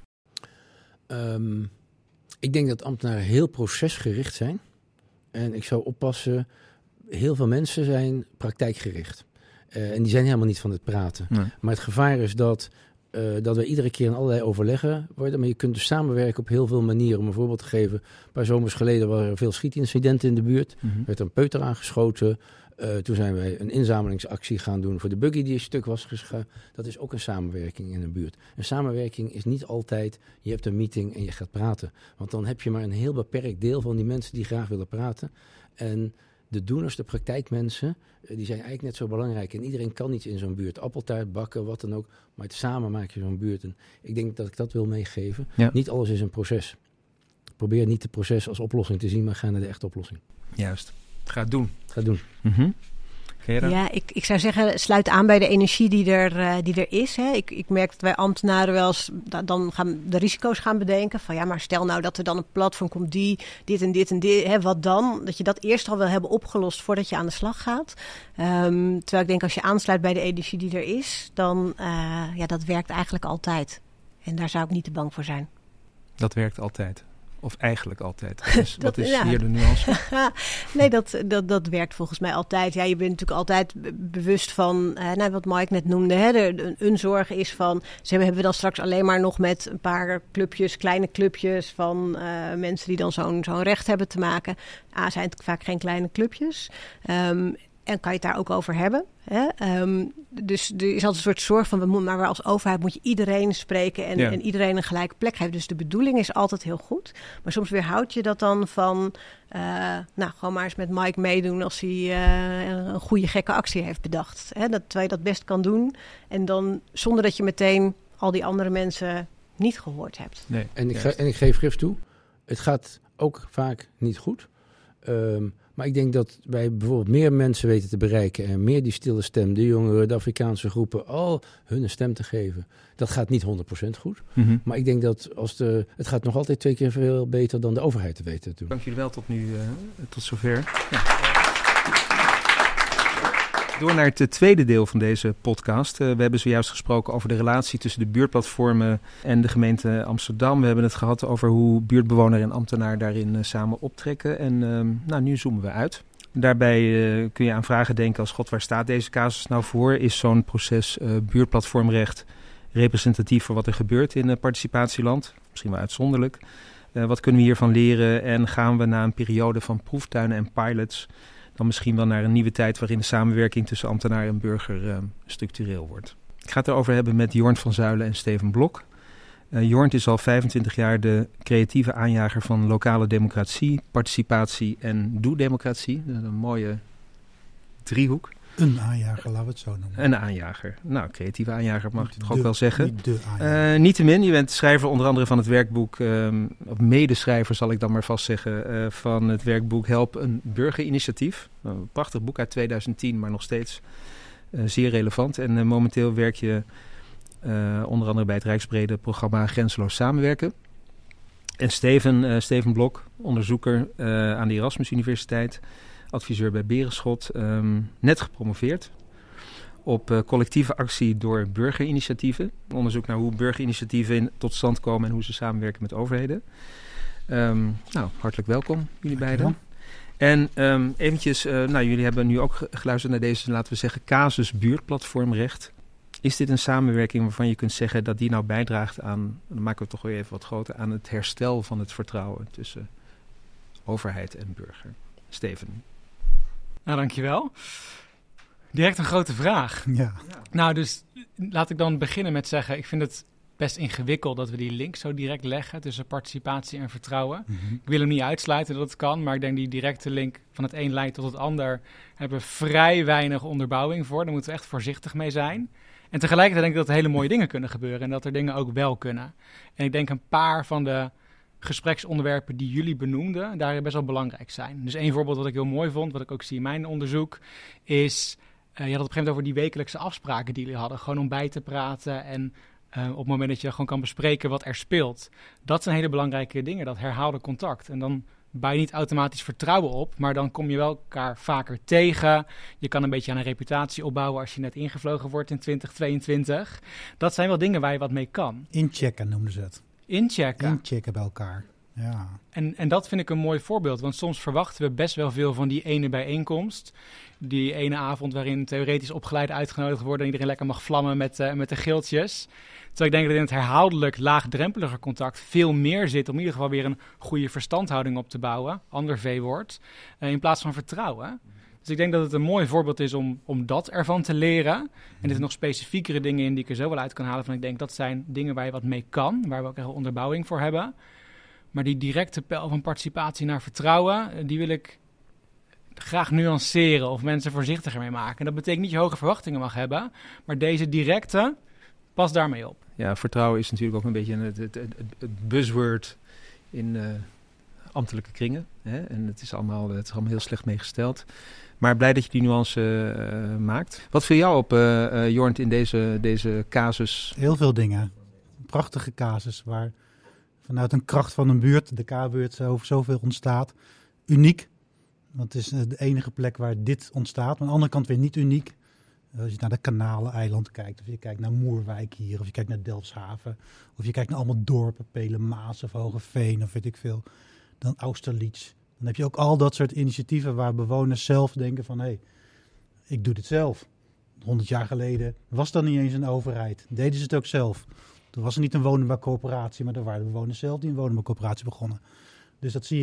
Um, ik denk dat ambtenaren heel procesgericht zijn. En ik zou oppassen, heel veel mensen zijn praktijkgericht. Uh, en die zijn helemaal niet van het praten. Nee. Maar het gevaar is dat Uh, dat we iedere keer in allerlei overleggen worden. Maar je kunt dus samenwerken op heel veel manieren. Om een voorbeeld te geven. Een paar zomers geleden waren er veel schietincidenten in de buurt. Mm-hmm. Er werd een peuter aangeschoten. Uh, toen zijn wij een inzamelingsactie gaan doen voor de buggy die een stuk was gegaan. Dat is ook een samenwerking in een buurt. Een samenwerking is niet altijd, je hebt een meeting en je gaat praten. Want dan heb je maar een heel beperkt deel van die mensen die graag willen praten. En de doeners, de praktijkmensen, die zijn eigenlijk net zo belangrijk. En iedereen kan iets in zo'n buurt. Appeltaart, bakken, wat dan ook. Maar het samen maak je zo'n buurt. En ik denk dat ik dat wil meegeven. Ja. Niet alles is een proces. Probeer niet het proces als oplossing te zien, maar ga naar de echte oplossing. Juist. Ga het doen. Ga het doen. Mm-hmm. Ja, ik, ik zou zeggen, sluit aan bij de energie die er, uh, die er is. Hè. Ik, ik merk dat wij ambtenaren wel eens da, dan gaan de risico's gaan bedenken. Van ja, maar stel nou dat er dan een platform komt die dit en dit en dit. Hè, wat dan? Dat je dat eerst al wil hebben opgelost voordat je aan de slag gaat. Um, terwijl ik denk als je aansluit bij de energie die er is, dan uh, ja, dat werkt eigenlijk altijd. En daar zou ik niet te bang voor zijn. Dat werkt altijd. Of eigenlijk altijd. Dus dat, wat is ja. hier de nuance? nee, dat, dat, dat werkt volgens mij altijd. Ja, je bent natuurlijk altijd bewust van, uh, nou, wat Mike net noemde. Hè, er, een, een zorg is van, ze hebben we dan straks alleen maar nog met een paar clubjes, kleine clubjes van uh, mensen die dan zo'n, zo'n recht hebben te maken. A, zijn het vaak geen kleine clubjes. Um, En kan je het daar ook over hebben. Hè? Um, dus er is altijd een soort zorg van... We moeten, maar als overheid moet je iedereen spreken... En, ja. en iedereen een gelijke plek geven. Dus de bedoeling is altijd heel goed. Maar soms weerhoud je dat dan van... Uh, nou, gewoon maar eens met Mike meedoen... als hij uh, een goede gekke actie heeft bedacht. Hè? Dat, terwijl je dat best kan doen. En dan zonder dat je meteen al die andere mensen niet gehoord hebt. Nee. En, ik ge- en ik geef gif toe. Het gaat ook vaak niet goed... Um, Maar ik denk dat wij bijvoorbeeld meer mensen weten te bereiken... en meer die stille stem, de jongeren, de Afrikaanse groepen... al hun een stem te geven. Dat gaat niet honderd procent goed. Mm-hmm. Maar ik denk dat als de, het gaat nog altijd twee keer veel beter... dan de overheid te weten te doen. Dank jullie wel tot nu, uh, tot zover. Ja. Door naar het tweede deel van deze podcast. Uh, we hebben zojuist gesproken over de relatie tussen de buurtplatformen en de gemeente Amsterdam. We hebben het gehad over hoe buurtbewoner en ambtenaar daarin uh, samen optrekken. En uh, nou, nu zoomen we uit. Daarbij uh, kun je aan vragen denken als god, waar staat deze casus nou voor? Is zo'n proces uh, buurtplatformrecht representatief voor wat er gebeurt in uh, participatieland? Misschien wel uitzonderlijk. Uh, wat kunnen we hiervan leren? En gaan we na een periode van proeftuinen en pilots... dan misschien wel naar een nieuwe tijd waarin de samenwerking tussen ambtenaar en burger uh, structureel wordt. Ik ga het erover hebben met Jornt van Zuylen en Steven Blok. Uh, Jornt is al vijfentwintig jaar de creatieve aanjager van lokale democratie, participatie en doe-democratie. Dat is een mooie driehoek. Een aanjager, laten we het zo noemen. Een aanjager. Nou, creatieve aanjager mag je toch ook wel zeggen. Niet de aanjager. Uh, Niettemin, je bent schrijver onder andere van het werkboek... Um, of medeschrijver zal ik dan maar vast zeggen... Uh, van het werkboek Help een burgerinitiatief. Een prachtig boek uit tweeduizend tien, maar nog steeds uh, zeer relevant. En uh, momenteel werk je uh, onder andere bij het Rijksbrede programma Grenzeloos Samenwerken. En Steven, uh, Steven Blok, onderzoeker uh, aan de Erasmus Universiteit... adviseur bij Berenschot, um, net gepromoveerd op uh, collectieve actie door burgerinitiatieven. Onderzoek naar hoe burgerinitiatieven in, tot stand komen en hoe ze samenwerken met overheden. Um, nou, hartelijk welkom jullie beiden. En um, eventjes, uh, nou, jullie hebben nu ook geluisterd naar deze, laten we zeggen, casus buurtplatformrecht. Is dit een samenwerking waarvan je kunt zeggen dat die nou bijdraagt aan, dan maken we het toch weer even wat groter, aan het herstel van het vertrouwen tussen overheid en burger? Steven. Nou, dankjewel. Direct een grote vraag. Ja. Nou, dus laat ik dan beginnen met zeggen... ik vind het best ingewikkeld dat we die link zo direct leggen... tussen participatie en vertrouwen. Mm-hmm. Ik wil hem niet uitsluiten dat het kan... maar ik denk die directe link van het een leidt tot het ander... hebben we vrij weinig onderbouwing voor. Daar moeten we echt voorzichtig mee zijn. En tegelijkertijd denk ik dat er hele mooie dingen kunnen gebeuren... en dat er dingen ook wel kunnen. En ik denk een paar van de... gespreksonderwerpen die jullie benoemden, daar best wel belangrijk zijn. Dus één voorbeeld wat ik heel mooi vond, wat ik ook zie in mijn onderzoek, is, uh, je had het op een gegeven moment over die wekelijkse afspraken die jullie hadden, gewoon om bij te praten en uh, op het moment dat je gewoon kan bespreken wat er speelt. Dat zijn hele belangrijke dingen, dat herhaalde contact. En dan bouw je niet automatisch vertrouwen op, maar dan kom je wel elkaar vaker tegen. Je kan een beetje aan een reputatie opbouwen als je net ingevlogen wordt in twintig tweeëntwintig. Dat zijn wel dingen waar je wat mee kan. Inchecken noemden ze het. Inchecken. Inchecken bij elkaar, ja. En, en dat vind ik een mooi voorbeeld, want soms verwachten we best wel veel van die ene bijeenkomst. Die ene avond waarin theoretisch opgeleiden uitgenodigd worden en iedereen lekker mag vlammen met, uh, met de giltjes. Terwijl ik denk dat in het herhaaldelijk laagdrempeliger contact veel meer zit om in ieder geval weer een goede verstandhouding op te bouwen, ander V-woord, uh, in plaats van vertrouwen. Dus ik denk dat het een mooi voorbeeld is om, om dat ervan te leren. En er zijn nog specifiekere dingen in die ik er zo wel uit kan halen. Van ik denk dat zijn dingen waar je wat mee kan. Waar we ook echt onderbouwing voor hebben. Maar die directe pijl van participatie naar vertrouwen. Die wil ik graag nuanceren. Of mensen voorzichtiger mee maken. En dat betekent niet dat je hoge verwachtingen mag hebben. Maar deze directe, pas daarmee op. Ja, vertrouwen is natuurlijk ook een beetje het, het, het, het buzzword in uh, ambtelijke kringen. Hè? En het is, allemaal, het is allemaal heel slecht meegesteld. Maar blij dat je die nuance uh, maakt. Wat viel jou op, uh, uh, Jornt, in deze, deze casus? Heel veel dingen. Een prachtige casus waar vanuit een kracht van een buurt, de K-buurt, zo, zoveel ontstaat. Uniek, want het is de enige plek waar dit ontstaat. Maar aan de andere kant weer niet uniek. Als je naar de Kanaleneiland kijkt, of je kijkt naar Moerwijk hier, of je kijkt naar Delfshaven, of je kijkt naar allemaal dorpen, Pelemaas of Hogeveen, of weet ik veel, dan Austerlitz. Dan heb je ook al dat soort initiatieven waar bewoners zelf denken van, hé, hey, ik doe dit zelf. Honderd jaar geleden was dat niet eens een overheid. Deden ze het ook zelf. Toen was er niet een woningbouwcoöperatie, maar er waren de bewoners zelf die een woningbouwcoöperatie begonnen. Dus dat zie je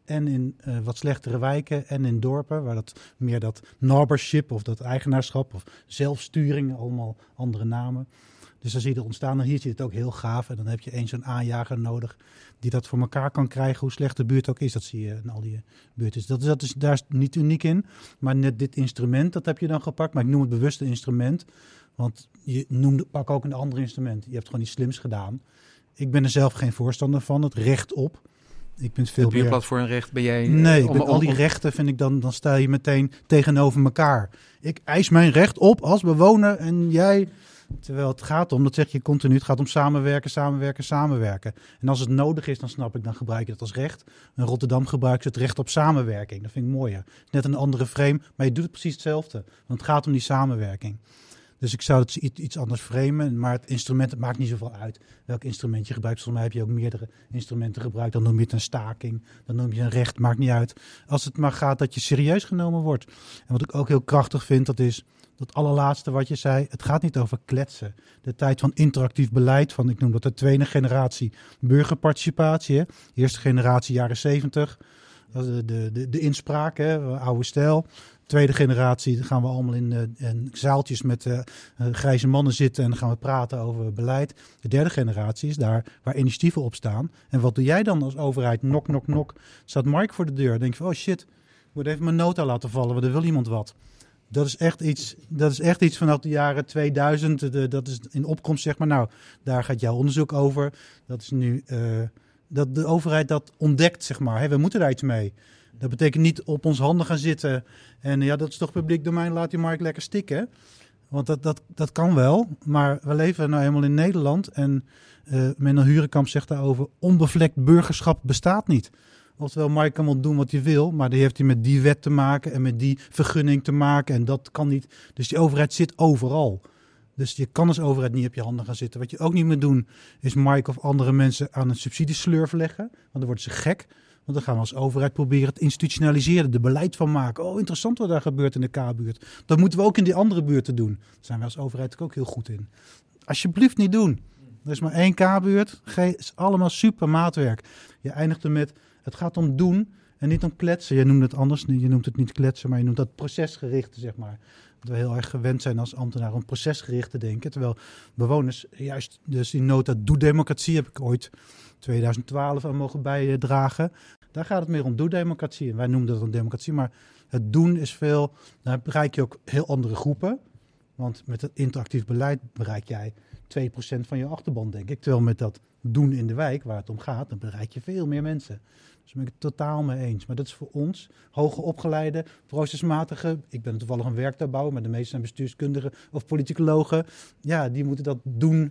en in uh, wat slechtere wijken en in dorpen, waar dat meer dat neighborship of dat eigenaarschap of zelfsturing, allemaal andere namen. Dus dan zie je het ontstaan. En hier zie je het ook heel gaaf. En dan heb je eens zo'n aanjager nodig die dat voor elkaar kan krijgen, hoe slecht de buurt ook is. Dat zie je in al die buurten. Dus dat is, dat is, daar is niet uniek in. Maar net dit instrument, dat heb je dan gepakt. Maar ik noem het bewust een instrument. Want je noemde, pak ook een ander instrument. Je hebt gewoon iets slims gedaan. Ik ben er zelf geen voorstander van. Het recht op. Ik ben veel het buurtplatformrecht ben jij... Nee, om, ik ben, om, al die rechten vind ik dan, dan sta je meteen tegenover elkaar. Ik eis mijn recht op als bewoner en jij... Terwijl het gaat om, dat zeg je continu, het gaat om samenwerken, samenwerken, samenwerken. En als het nodig is, dan snap ik, dan gebruik je het als recht. In Rotterdam gebruiken ze het recht op samenwerking. Dat vind ik mooier. Het is net een andere frame, maar je doet het precies hetzelfde. Want het gaat om die samenwerking. Dus ik zou het iets anders framen, maar het instrument, het maakt niet zoveel uit welk instrument je gebruikt. Volgens mij heb je ook meerdere instrumenten gebruikt. Dan noem je het een staking, dan noem je een recht, maakt niet uit. Als het maar gaat dat je serieus genomen wordt. En wat ik ook heel krachtig vind, dat is dat allerlaatste wat je zei. Het gaat niet over kletsen. De tijd van interactief beleid, van ik noem dat de tweede generatie burgerparticipatie. Hè. Eerste generatie jaren zeventig, de, de, de, de inspraak, hè, oude stijl. Tweede generatie gaan we allemaal in, uh, in zaaltjes met uh, uh, grijze mannen zitten en dan gaan we praten over beleid. De derde generatie is daar waar initiatieven op staan. En wat doe jij dan als overheid? Nok, nok, nok. Staat Mike voor de deur. Dan denk je van, oh shit, ik moet even mijn nota laten vallen, want er wil iemand wat. Dat is echt iets, dat is echt iets vanaf de jaren tweeduizend. De, dat is in opkomst, zeg maar. Nou, daar gaat jouw onderzoek over. Dat is nu uh, dat de overheid dat ontdekt, zeg maar. Hey, we moeten daar iets mee. Dat betekent niet op ons handen gaan zitten. En ja, dat is toch publiek domein, laat die markt lekker stikken. Want dat, dat, dat kan wel. Maar we leven nou eenmaal in Nederland. En uh, Menno Hurenkamp zegt daarover, onbevlekt burgerschap bestaat niet. Oftewel, Mike kan wel doen wat hij wil, maar die heeft hij met die wet te maken en met die vergunning te maken. En dat kan niet. Dus die overheid zit overal. Dus je kan als overheid niet op je handen gaan zitten. Wat je ook niet moet doen, is Mike of andere mensen aan een subsidieslurf leggen. Want dan worden ze gek. Want dan gaan we als overheid proberen te institutionaliseren, er beleid van maken. Oh, interessant wat daar gebeurt in de K-buurt. Dat moeten we ook in die andere buurten doen. Daar zijn we als overheid ook heel goed in. Alsjeblieft niet doen. Er is maar één K-buurt. Het is allemaal super maatwerk. Je eindigt er met, het gaat om doen en niet om kletsen. Je noemt het anders, je noemt het niet kletsen, maar je noemt dat procesgericht, zeg maar. Dat we heel erg gewend zijn als ambtenaar om procesgericht te denken. Terwijl bewoners, juist dus die nota doe democratie heb ik ooit tweeduizend twaalf aan mogen bijdragen. Daar gaat het meer om doe democratie. En wij noemen dat een democratie, maar het doen is veel. Dan bereik je ook heel andere groepen. Want met het interactief beleid bereik jij twee procent van je achterban, denk ik. Terwijl met dat doen in de wijk, waar het om gaat, dan bereik je veel meer mensen. Dus daar ben ik het totaal mee eens. Maar dat is voor ons, hoger opgeleide, procesmatige. Ik ben toevallig een werktuigbouwer, maar de meeste zijn bestuurskundigen of politicologen. Ja, die moeten dat doen.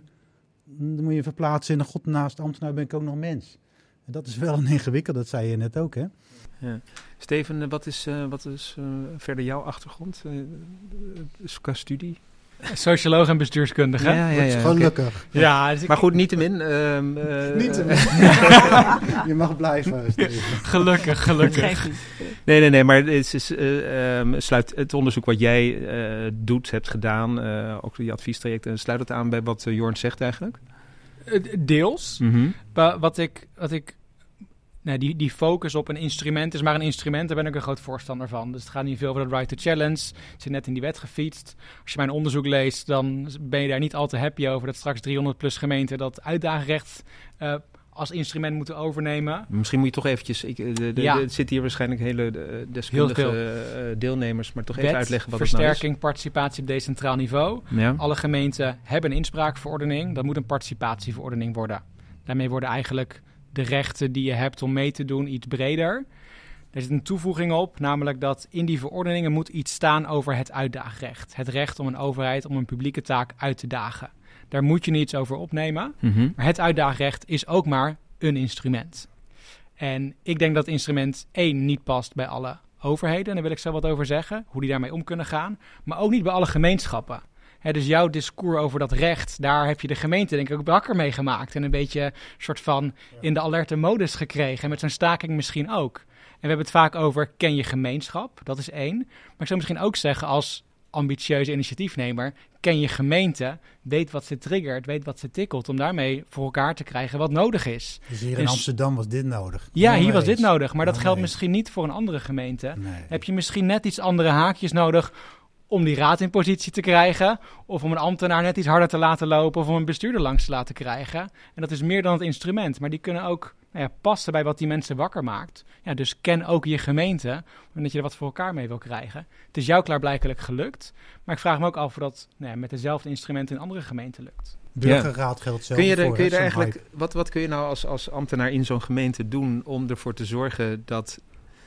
Dan moet je verplaatsen in een god naast ambtenaar ben ik ook nog mens. En dat is wel een ingewikkeld, dat zei je net ook, hè? Ja. Steven, wat is, uh, wat is uh, verder jouw achtergrond uh, qua studie? Socioloog en bestuurskundige. Ja, ja, ja, gelukkig. Okay. Ja, dus ik... Maar goed, niettemin. Uh, uh, niettemin. Je mag blijven, Steven. Gelukkig, gelukkig. Nee, nee, nee, maar het is, is, uh, um, sluit het onderzoek wat jij uh, doet, hebt gedaan, uh, ook die adviestrajecten, sluit het aan bij wat uh, Jorn zegt eigenlijk? Deels. Mm-hmm. Wat ik... Wat ik Nou, die, die focus op een instrument is maar een instrument, daar ben ik een groot voorstander van. Dus het gaat niet veel over de right to challenge. Het zit net in die wet gefietst. Als je mijn onderzoek leest, dan ben je daar niet al te happy over dat straks driehonderd plus gemeenten dat uitdaagrecht uh, als instrument moeten overnemen. Misschien moet je toch eventjes, ik, de, de, ja. de, er zitten hier waarschijnlijk hele de, deskundige uh, deelnemers, maar toch even wet, uitleggen wat het nou is. Versterking, participatie op decentraal niveau. Ja. Alle gemeenten hebben een inspraakverordening. Dat moet een participatieverordening worden. Daarmee worden eigenlijk de rechten die je hebt om mee te doen iets breder. Er zit een toevoeging op, namelijk dat in die verordeningen moet iets staan over het uitdaagrecht. Het recht om een overheid om een publieke taak uit te dagen. Daar moet je niets over opnemen. Mm-hmm. Maar het uitdaagrecht is ook maar een instrument. En ik denk dat instrument één niet past bij alle overheden. En daar wil ik zo wat over zeggen, hoe die daarmee om kunnen gaan. Maar ook niet bij alle gemeenschappen. He, dus jouw discours over dat recht, daar heb je de gemeente denk ik ook wakker mee gemaakt. En een beetje soort van in de alerte modus gekregen. En met zo'n staking misschien ook. En we hebben het vaak over ken je gemeenschap, dat is één. Maar ik zou misschien ook zeggen als ambitieuze initiatiefnemer ken je gemeente, weet wat ze triggert, weet wat ze tikkelt, om daarmee voor elkaar te krijgen wat nodig is. Dus hier in Dus- Amsterdam was dit nodig. Ja, Helemaal hier was dit eens. nodig, maar dat Helemaal geldt eens. misschien niet voor een andere gemeente. Nee. Heb je misschien net iets andere haakjes nodig om die raad in positie te krijgen, of om een ambtenaar net iets harder te laten lopen, of om een bestuurder langs te laten krijgen. En dat is meer dan het instrument, maar die kunnen ook nou ja, passen bij wat die mensen wakker maakt. Ja, dus ken ook je gemeente, omdat je er wat voor elkaar mee wil krijgen. Het is jou klaarblijkelijk gelukt, maar ik vraag me ook af of dat nou ja, met dezelfde instrumenten in andere gemeenten lukt. Burgerraad geldt zelf Kun je, er, voor, kun je hè, er zo'n eigenlijk, wat, wat kun je nou als, als ambtenaar in zo'n gemeente doen om ervoor te zorgen dat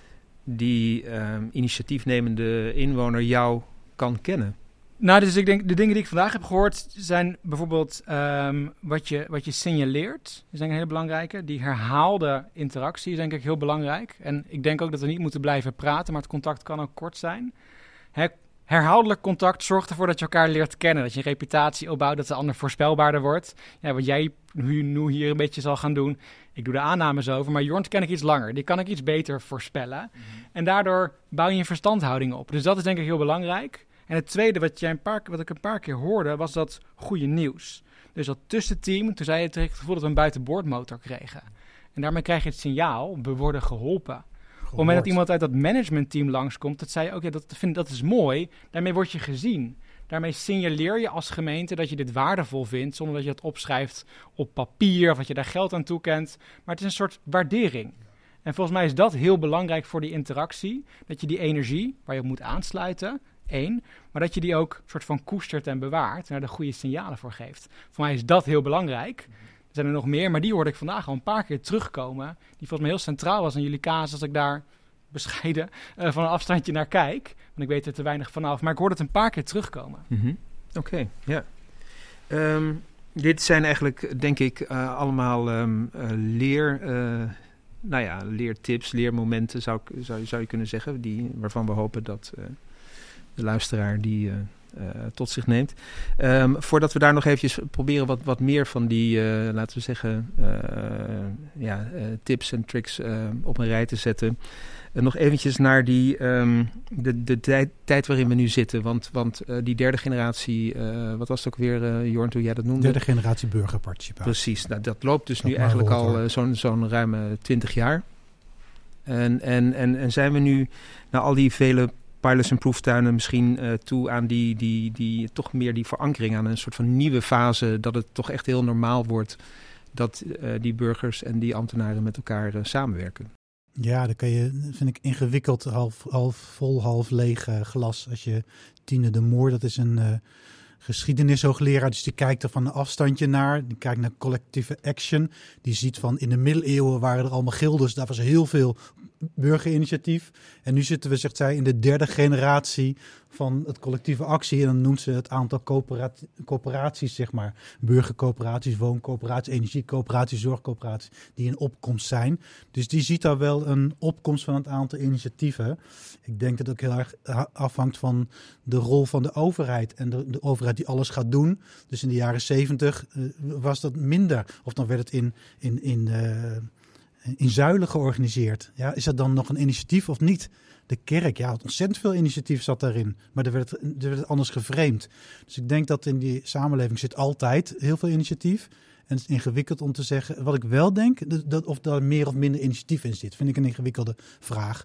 die ehm, initiatiefnemende inwoner jou kan kennen? Nou, dus ik denk, de dingen die ik vandaag heb gehoord zijn bijvoorbeeld ehm, wat, je, wat je signaleert. Dat is denk ik een hele belangrijke. Die herhaalde interactie is denk ik heel belangrijk. En ik denk ook dat we niet moeten blijven praten, maar het contact kan ook kort zijn. Her, herhaaldelijk contact zorgt ervoor dat je elkaar leert kennen. Dat je een reputatie opbouwt, dat de ander voorspelbaarder wordt. Ja, wat jij nu, nu hier een beetje zal gaan doen. Ik doe de aannames over, maar Jorn ken ik iets langer. Die kan ik iets beter voorspellen. Mm-hmm. En daardoor bouw je een verstandhouding op. Dus dat is denk ik heel belangrijk. En het tweede wat, jij een paar, wat ik een paar keer hoorde, was dat goede nieuws. Dus dat tussenteam, toen zei je het gevoel dat we een buitenboordmotor kregen. En daarmee krijg je het signaal, we worden geholpen. Op het moment dat iemand uit dat managementteam langskomt, dat zei je ook, ja, dat, vind, dat is mooi, daarmee word je gezien. Daarmee signaleer je als gemeente dat je dit waardevol vindt, zonder dat je het opschrijft op papier of dat je daar geld aan toekent. Maar het is een soort waardering. En volgens mij is dat heel belangrijk voor die interactie, dat je die energie waar je op moet aansluiten, één, maar dat je die ook soort van koestert en bewaart en daar de goede signalen voor geeft. Voor mij is dat heel belangrijk. Er zijn er nog meer, maar die hoorde ik vandaag al een paar keer terugkomen, die volgens mij heel centraal was in jullie casus als ik daar bescheiden uh, van een afstandje naar kijk. Want ik weet er te weinig vanaf, maar ik hoorde het een paar keer terugkomen. Mm-hmm. Oké, okay, ja. Um, dit zijn eigenlijk, denk ik, uh, allemaal um, uh, leer... Uh, nou ja, leertips, leermomenten zou, zou, zou je kunnen zeggen, die, waarvan we hopen dat uh, de luisteraar die uh, uh, tot zich neemt. Um, voordat we daar nog eventjes proberen wat, wat meer van die, uh, laten we zeggen, uh, ja, uh, tips en tricks uh, op een rij te zetten. Uh, nog eventjes naar die, um, de, de tijd, tijd waarin we nu zitten. Want, want uh, die derde generatie, uh, wat was het ook weer, uh, Jorn, toen jij dat noemde? Derde generatie burgerparticipatie. Precies, nou, dat loopt dus dat nu eigenlijk hoort, al uh, zo'n, zo'n ruime twintig jaar. En, en, en, en zijn we nu na al die vele pilots en proeftuinen misschien uh, toe aan die, die, die toch meer die verankering, aan een soort van nieuwe fase, dat het toch echt heel normaal wordt dat uh, die burgers en die ambtenaren met elkaar uh, samenwerken? Ja, dan kan je, vind ik, ingewikkeld, half, half vol, half leeg uh, glas. Als je Tine de Moor, dat is een uh, geschiedenishoogleraar, dus die kijkt er van een afstandje naar. Die kijkt naar collectieve action. Die ziet van in de middeleeuwen waren er allemaal gildes, daar was heel veel burgerinitiatief. En nu zitten we, zegt zij, in de derde generatie van het collectieve actie. En dan noemt ze het aantal coöperat- coöperaties, zeg maar. Burgercoöperaties, wooncoöperaties, energiecoöperaties, zorgcoöperaties, die in opkomst zijn. Dus die ziet daar wel een opkomst van het aantal initiatieven. Ik denk dat het ook heel erg afhangt van de rol van de overheid. En de, de overheid die alles gaat doen. Dus in de jaren zeventig uh, was dat minder. Of dan werd het in... in, in uh, in zuilen georganiseerd. Ja, is dat dan nog een initiatief of niet? De kerk, ja, ontzettend veel initiatief zat daarin. Maar er werd, er werd het anders geframed. Dus ik denk dat in die samenleving zit altijd heel veel initiatief. En het is ingewikkeld om te zeggen. Wat ik wel denk, dat of daar meer of minder initiatief in zit, vind ik een ingewikkelde vraag.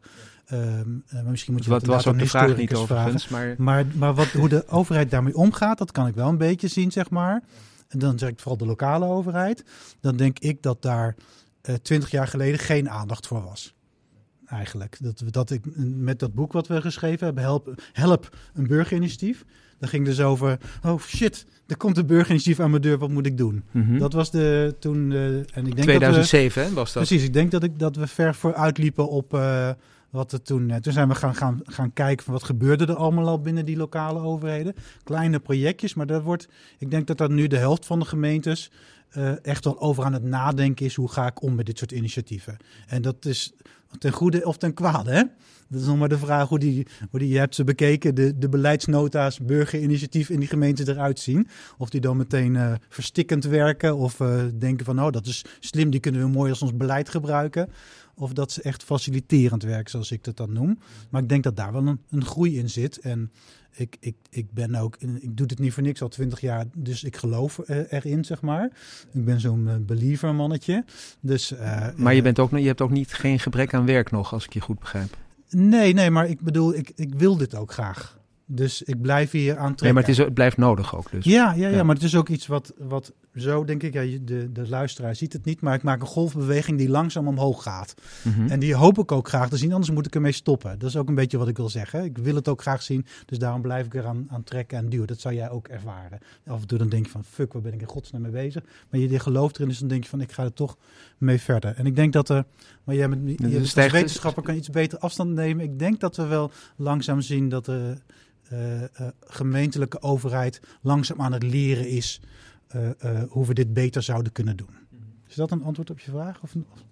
Um, maar misschien moet je wat was ook de vraag niet overigens. Maar, maar, maar wat, hoe de overheid daarmee omgaat, dat kan ik wel een beetje zien, zeg maar. En dan zeg ik vooral de lokale overheid. Dan denk ik dat daar twintig uh, jaar geleden geen aandacht voor was. Eigenlijk. Dat, dat ik met dat boek wat we geschreven hebben, Help, help een burgerinitiatief. Dat ging dus over, oh shit, er komt een burgerinitiatief aan mijn deur, wat moet ik doen? Mm-hmm. Dat was de toen... Uh, en ik denk tweeduizend zeven dat we, was dat? Precies, ik denk dat, ik, dat we ver vooruit liepen op uh, wat er toen... Uh, toen zijn we gaan, gaan, gaan kijken van wat gebeurde er allemaal al binnen die lokale overheden. Kleine projectjes, maar dat wordt... Ik denk dat dat nu de helft van de gemeentes uh, echt wel over aan het nadenken is. Hoe ga ik om met dit soort initiatieven? En dat is ten goede of ten kwade, hè? Dat is nog maar de vraag hoe die, hoe die je hebt ze bekeken, de, de beleidsnota's, burgerinitiatief in die gemeente eruit zien. Of die dan meteen uh, verstikkend werken of uh, denken van, oh, dat is slim, die kunnen we mooi als ons beleid gebruiken. of dat ze echt faciliterend werken, zoals ik dat dan noem. Maar ik denk dat daar wel een, een groei in zit. En ik, ik, ik ben ook, ik doe dit niet voor niks al twintig jaar, dus ik geloof erin, zeg maar. Ik ben zo'n uh, believer mannetje. Dus, uh, maar je, bent ook, je hebt ook niet geen gebrek aan werk nog, als ik je goed begrijp. Nee, nee, maar ik bedoel, ik, ik wil dit ook graag. Dus ik blijf hier aantrekken. Nee, maar het, is, het blijft nodig ook dus. Ja, ja, ja, ja, maar het is ook iets wat, wat zo, denk ik, ja, de, de luisteraar ziet het niet, maar ik maak een golfbeweging die langzaam omhoog gaat. Mm-hmm. En die hoop ik ook graag te zien, anders moet ik ermee stoppen. Dat is ook een beetje wat ik wil zeggen. Ik wil het ook graag zien, dus daarom blijf ik eraan aan trekken en duwen. Dat zou jij ook ervaren. Af en toe dan denk je van, fuck, waar ben ik in godsnaam mee bezig? Maar je, je gelooft erin, dus dan denk je van, ik ga er toch mee verder. En ik denk dat er, maar jij met, je dus als wetenschapper kan iets beter afstand nemen. Ik denk dat we wel langzaam zien dat er Uh, uh, gemeentelijke overheid langzaam aan het leren is uh, uh, hoe we dit beter zouden kunnen doen. Is dat een antwoord op je vraag? Of een, of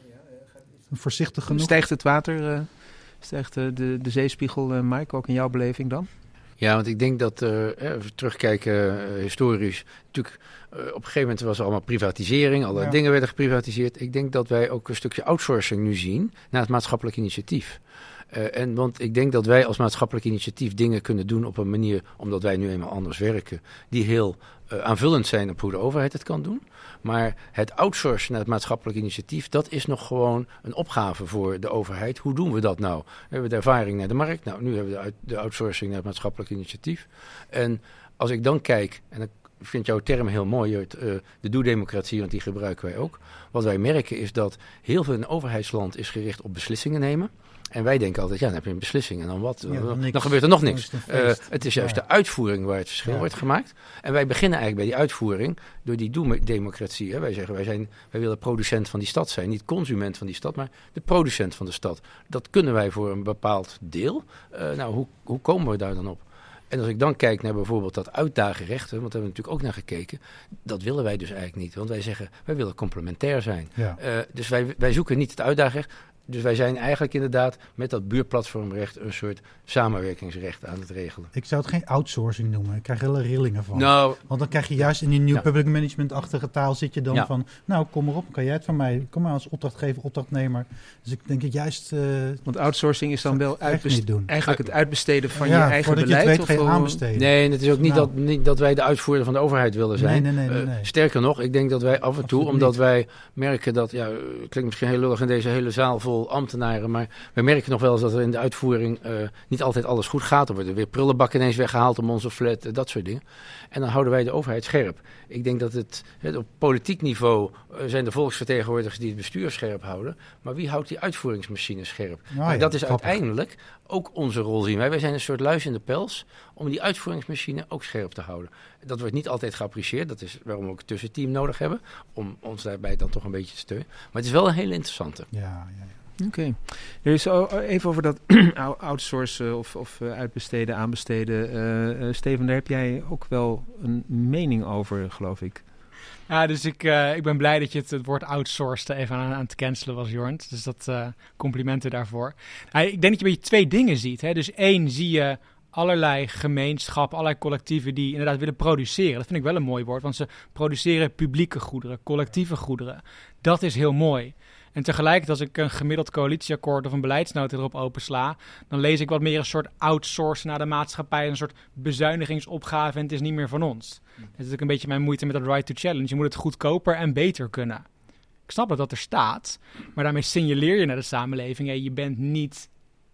een voorzichtig genoeg? Stijgt het water, uh, stijgt uh, de, de zeespiegel, uh, Mike, ook in jouw beleving dan? Ja, want ik denk dat, uh, even terugkijken uh, historisch, natuurlijk uh, op een gegeven moment was er allemaal privatisering, alle ja. dingen werden geprivatiseerd. Ik denk dat wij ook een stukje outsourcing nu zien naar het maatschappelijk initiatief. Uh, en want ik denk dat wij als maatschappelijk initiatief dingen kunnen doen op een manier, omdat wij nu eenmaal anders werken, die heel uh, aanvullend zijn op hoe de overheid het kan doen. Maar het outsourcen naar het maatschappelijk initiatief, dat is nog gewoon een opgave voor de overheid. Hoe doen we dat nou? We hebben de ervaring naar de markt. Nou, nu hebben we de, uit, de outsourcing naar het maatschappelijk initiatief. En als ik dan kijk, en ik vind jouw term heel mooi, het, uh, de doe-democratie, want die gebruiken wij ook. Wat wij merken is dat heel veel in een overheidsland is gericht op beslissingen nemen. En wij denken altijd, ja, dan heb je een beslissing en dan wat? Ja, dan, dan gebeurt er nog niks. Uh, het is juist ja. de uitvoering waar het verschil ja. wordt gemaakt. En wij beginnen eigenlijk bij die uitvoering door die do-democratie. Hè. Wij zeggen, wij, zijn, wij willen producent van die stad zijn. Niet consument van die stad, maar de producent van de stad. Dat kunnen wij voor een bepaald deel. Uh, nou, hoe, hoe komen we daar dan op? En als ik dan kijk naar bijvoorbeeld dat uitdagenrecht, want daar hebben we natuurlijk ook naar gekeken, dat willen wij dus eigenlijk niet. Want wij zeggen, wij willen complementair zijn. Ja. Uh, dus wij, wij zoeken niet het uitdagenrecht. Dus wij zijn eigenlijk inderdaad met dat buurplatformrecht een soort samenwerkingsrecht aan het regelen. Ik zou het geen outsourcing noemen. Ik krijg hele rillingen van. Nou, Want dan krijg je juist in die nieuw ja. public management-achtige taal zit je dan ja. van, nou kom maar op, kan jij het van mij, kom maar als opdrachtgever, opdrachtnemer. Dus ik denk het juist. Uh, Want outsourcing is dan wel uitbest- eigenlijk het uitbesteden van ja, je eigen beleid. Je het weet, of ga je aanbesteden. Nee, en het is ook niet, nou. dat, niet dat wij de uitvoerder van de overheid willen zijn. Nee, nee, nee, nee, nee. Uh, sterker nog, ik denk dat wij af en toe, Absoluut omdat niet. wij merken dat, ja, klinkt misschien heel lullig in deze hele zaal vol ambtenaren, maar we merken nog wel eens dat er in de uitvoering uh, niet altijd alles goed gaat. Er worden weer prullenbakken ineens weggehaald om onze flat, uh, dat soort dingen. En dan houden wij de overheid scherp. Ik denk dat het, het op politiek niveau uh, zijn de volksvertegenwoordigers die het bestuur scherp houden. Maar wie houdt die uitvoeringsmachine scherp? Oh, maar ja, dat is grappig. uiteindelijk ook onze rol, zien wij. Wij zijn een soort luis in de pels om die uitvoeringsmachine ook scherp te houden. Dat wordt niet altijd geapprecieerd. Dat is waarom we ook een tussenteam nodig hebben. Om ons daarbij dan toch een beetje te steunen. Maar het is wel een hele interessante. Ja, ja, ja. Oké. Okay. Dus even over dat outsourcen of, of uitbesteden, aanbesteden. Uh, uh, Steven, daar heb jij ook wel een mening over, geloof ik. Ja, dus ik, uh, ik ben blij dat je het, het woord outsourced even aan, aan het cancelen was, Jornt. Dus dat uh, complimenten daarvoor. Uh, ik denk dat je een beetje twee dingen ziet. Hè? Dus één, zie je allerlei gemeenschappen, allerlei collectieven die inderdaad willen produceren. Dat vind ik wel een mooi woord, want ze produceren publieke goederen, collectieve goederen. Dat is heel mooi. En tegelijkertijd, als ik een gemiddeld coalitieakkoord of een beleidsnota erop opensla, dan lees ik wat meer een soort outsourcen naar de maatschappij, een soort bezuinigingsopgave en het is niet meer van ons. Dat is natuurlijk een beetje mijn moeite met dat right to challenge. Je moet het goedkoper en beter kunnen. Ik snap dat dat er staat, maar daarmee signaleer je naar de samenleving, hey, je bent niet,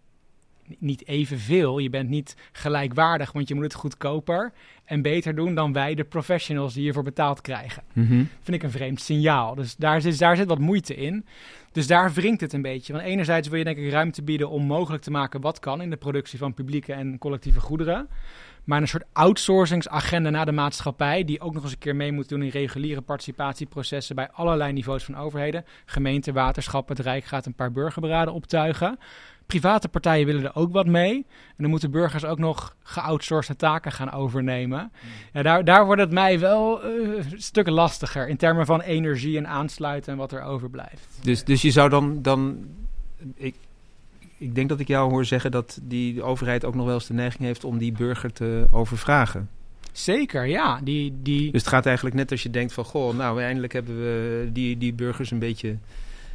niet evenveel, je bent niet gelijkwaardig, want je moet het goedkoper en beter doen dan wij, de professionals die hiervoor betaald krijgen. Mm-hmm. Vind ik een vreemd signaal. Dus daar zit, daar zit wat moeite in. Dus daar wringt het een beetje. Want enerzijds wil je denk ik ruimte bieden om mogelijk te maken wat kan in de productie van publieke en collectieve goederen. Maar een soort outsourcingsagenda naar de maatschappij, die ook nog eens een keer mee moet doen in reguliere participatieprocessen bij allerlei niveaus van overheden. Gemeente, waterschap, het Rijk gaat een paar burgerberaden optuigen. Private partijen willen er ook wat mee. En dan moeten burgers ook nog geoutsourced taken gaan overnemen. Ja, daar, daar wordt het mij wel uh, een stuk lastiger in termen van energie en aansluiten en wat er overblijft. Dus, dus je zou dan... dan ik, ik denk dat ik jou hoor zeggen dat die de overheid ook nog wel eens de neiging heeft om die burger te overvragen. Zeker, ja. Die, die... Dus het gaat eigenlijk net als je denkt van, goh, nou eindelijk hebben we die, die burgers een beetje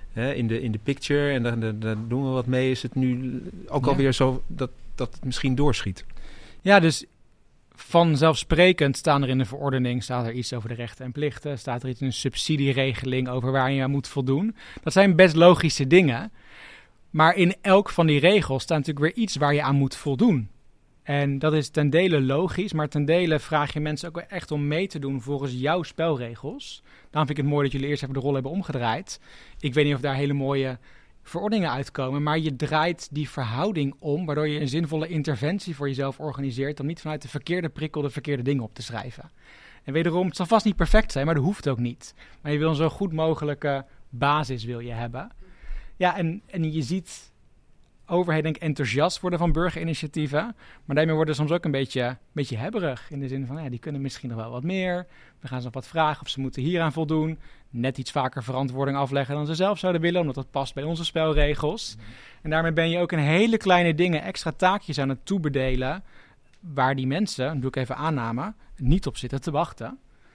hè, in, de, in de picture en daar, daar, daar doen we wat mee. Is het nu ook Ja. alweer zo dat, dat het misschien doorschiet? Ja, dus vanzelfsprekend staan er in de verordening staat er iets over de rechten en plichten. Staat er iets in een subsidieregeling over waar je aan moet voldoen. Dat zijn best logische dingen. Maar in elk van die regels staat natuurlijk weer iets waar je aan moet voldoen. En dat is ten dele logisch, maar ten dele vraag je mensen ook wel echt om mee te doen volgens jouw spelregels. Daarom vind ik het mooi dat jullie eerst even de rol hebben omgedraaid. Ik weet niet of daar hele mooie verordeningen uitkomen, maar je draait die verhouding om, waardoor je een zinvolle interventie voor jezelf organiseert om niet vanuit de verkeerde prikkel de verkeerde dingen op te schrijven. En wederom, het zal vast niet perfect zijn, maar dat hoeft ook niet. Maar je wil een zo goed mogelijke basis wil je hebben. Ja, en, en je ziet overheid denk ik enthousiast worden van burgerinitiatieven, maar daarmee worden ze soms ook een beetje, een beetje hebberig. In de zin van, ja, die kunnen misschien nog wel wat meer. We gaan ze nog wat vragen of ze moeten hieraan voldoen. Net iets vaker verantwoording afleggen dan ze zelf zouden willen, omdat dat past bij onze spelregels. Mm-hmm. En daarmee ben je ook in hele kleine dingen extra taakjes aan het toebedelen, waar die mensen, dat doe ik even aanname, niet op zitten te wachten.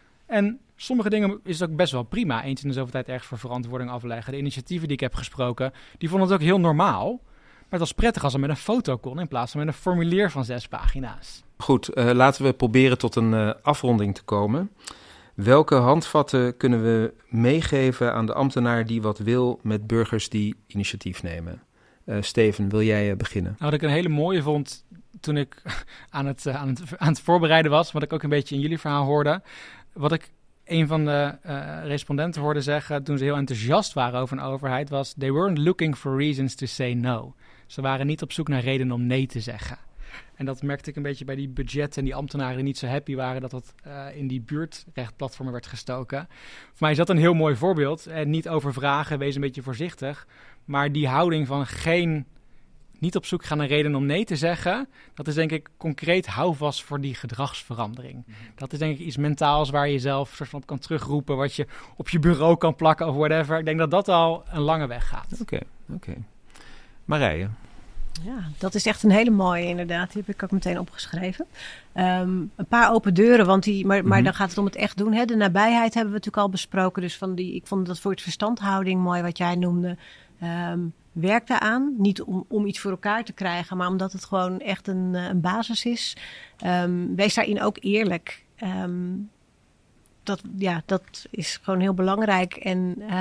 En sommige dingen is het ook best wel prima, eens in de zoveel tijd ergens voor verantwoording afleggen. De initiatieven die ik heb gesproken, die vonden het ook heel normaal. Maar het was prettig als het met een foto kon in plaats van met een formulier van zes pagina's. Goed, uh, laten we proberen tot een uh, afronding te komen. Welke handvatten kunnen we meegeven aan de ambtenaar die wat wil met burgers die initiatief nemen? Uh, Steven, wil jij uh, beginnen? Nou, wat ik een hele mooie vond toen ik aan het, uh, aan, het, aan het voorbereiden was, wat ik ook een beetje in jullie verhaal hoorde, wat ik een van de uh, respondenten hoorde zeggen toen ze heel enthousiast waren over een overheid was, they weren't looking for reasons to say no. Ze waren niet op zoek naar redenen om nee te zeggen. En dat merkte ik een beetje bij die budgetten en die ambtenaren die niet zo happy waren dat dat uh, in die buurtrechtplatformen werd gestoken. Voor mij is dat een heel mooi voorbeeld. En niet over vragen, wees een beetje voorzichtig. Maar die houding van geen, niet op zoek gaan naar redenen om nee te zeggen, dat is denk ik concreet houvast voor die gedragsverandering. Mm-hmm. Dat is denk ik iets mentaals waar je zelf soort van op kan terugroepen, wat je op je bureau kan plakken of whatever. Ik denk dat dat al een lange weg gaat. Oké, okay, oké. Okay. Marije? Ja, dat is echt een hele mooie inderdaad. Die heb ik ook meteen opgeschreven. Um, een paar open deuren, want die, maar, maar mm-hmm. dan gaat het om het echt doen. Hè? De nabijheid hebben we natuurlijk al besproken. Dus van die, ik vond dat voor het verstandhouding mooi wat jij noemde. Um, werk daaraan. Niet om, om iets voor elkaar te krijgen, maar omdat het gewoon echt een, een basis is. Um, wees daarin ook eerlijk. Um, Dat, ja, dat is gewoon heel belangrijk. En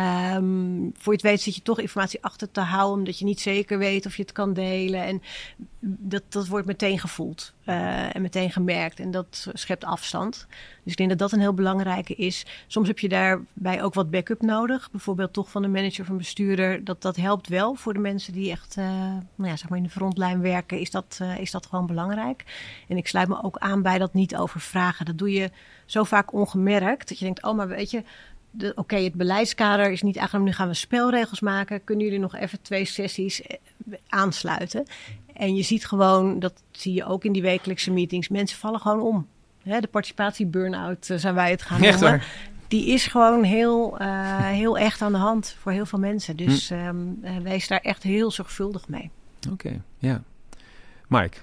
um, voor je het weet zit je toch informatie achter te houden, omdat je niet zeker weet of je het kan delen. En dat, dat wordt meteen gevoeld uh, en meteen gemerkt. En dat schept afstand. Dus ik denk dat dat een heel belangrijke is. Soms heb je daarbij ook wat backup nodig. Bijvoorbeeld toch van een manager of een bestuurder. Dat, dat helpt wel voor de mensen die echt uh, nou ja, zeg maar in de frontlijn werken. Is dat, uh, is dat gewoon belangrijk. En ik sluit me ook aan bij dat niet overvragen. Dat doe je zo vaak ongemerkt. Dat je denkt, oh maar weet je, oké, okay, het beleidskader is niet eigenlijk, nu gaan we spelregels maken. Kunnen jullie nog even twee sessies aansluiten? En je ziet gewoon, dat zie je ook in die wekelijkse meetings, mensen vallen gewoon om. Hè, de participatie burn-out uh, zijn wij het gaan noemen. Hoor. Die is gewoon heel, uh, heel echt aan de hand voor heel veel mensen. Dus hm. um, uh, wees daar echt heel zorgvuldig mee. Oké, okay, ja. Mike?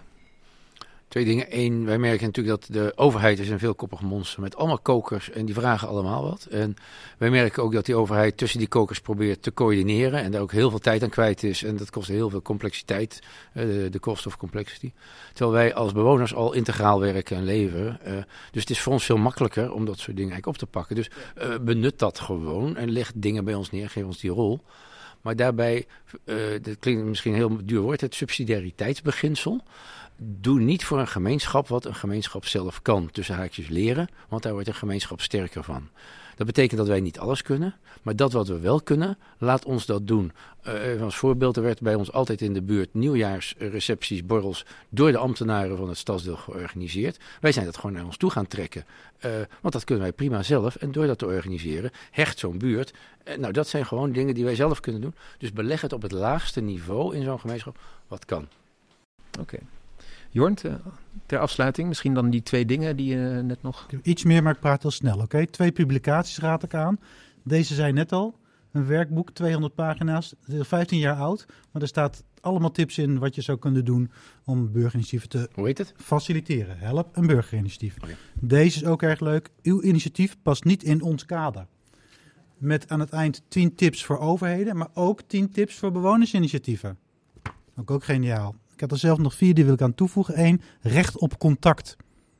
Twee dingen. Eén, wij merken natuurlijk dat de overheid is een veelkoppig monster met allemaal kokers en die vragen allemaal wat. En wij merken ook dat die overheid tussen die kokers probeert te coördineren en daar ook heel veel tijd aan kwijt is. En dat kost heel veel complexiteit, uh, de cost of complexity. Terwijl wij als bewoners al integraal werken en leven. Uh, dus het is voor ons veel makkelijker om dat soort dingen eigenlijk op te pakken. Dus uh, benut dat gewoon en leg dingen bij ons neer, geef ons die rol. Maar daarbij, uh, dat klinkt misschien een heel duur woord, het subsidiariteitsbeginsel. Doe niet voor een gemeenschap wat een gemeenschap zelf kan, tussen haakjes leren, want daar wordt een gemeenschap sterker van. Dat betekent dat wij niet alles kunnen, maar dat wat we wel kunnen, laat ons dat doen. Uh, als voorbeeld, er werd bij ons altijd in de buurt nieuwjaarsrecepties, borrels, door de ambtenaren van het stadsdeel georganiseerd. Wij zijn dat gewoon naar ons toe gaan trekken, uh, want dat kunnen wij prima zelf. En door dat te organiseren, hecht zo'n buurt. Uh, nou, dat zijn gewoon dingen die wij zelf kunnen doen. Dus beleg het op het laagste niveau in zo'n gemeenschap, wat kan. Oké. Okay. Jorn, ter afsluiting, misschien dan die twee dingen die je net nog... Iets meer, maar ik praat heel snel, oké? Okay? Twee publicaties raad ik aan. Deze zei net al, een werkboek, tweehonderd pagina's, vijftien jaar oud. Maar er staat allemaal tips in wat je zou kunnen doen om burgerinitiatieven te Hoe heet het? faciliteren. Help een burgerinitiatief. Okay. Deze is ook erg leuk. Uw initiatief past niet in ons kader. Met aan het eind tien tips voor overheden, maar ook tien tips voor bewonersinitiatieven. Ook ook geniaal. Ik heb er zelf nog vier, die wil ik aan toevoegen. Eén, recht op contact.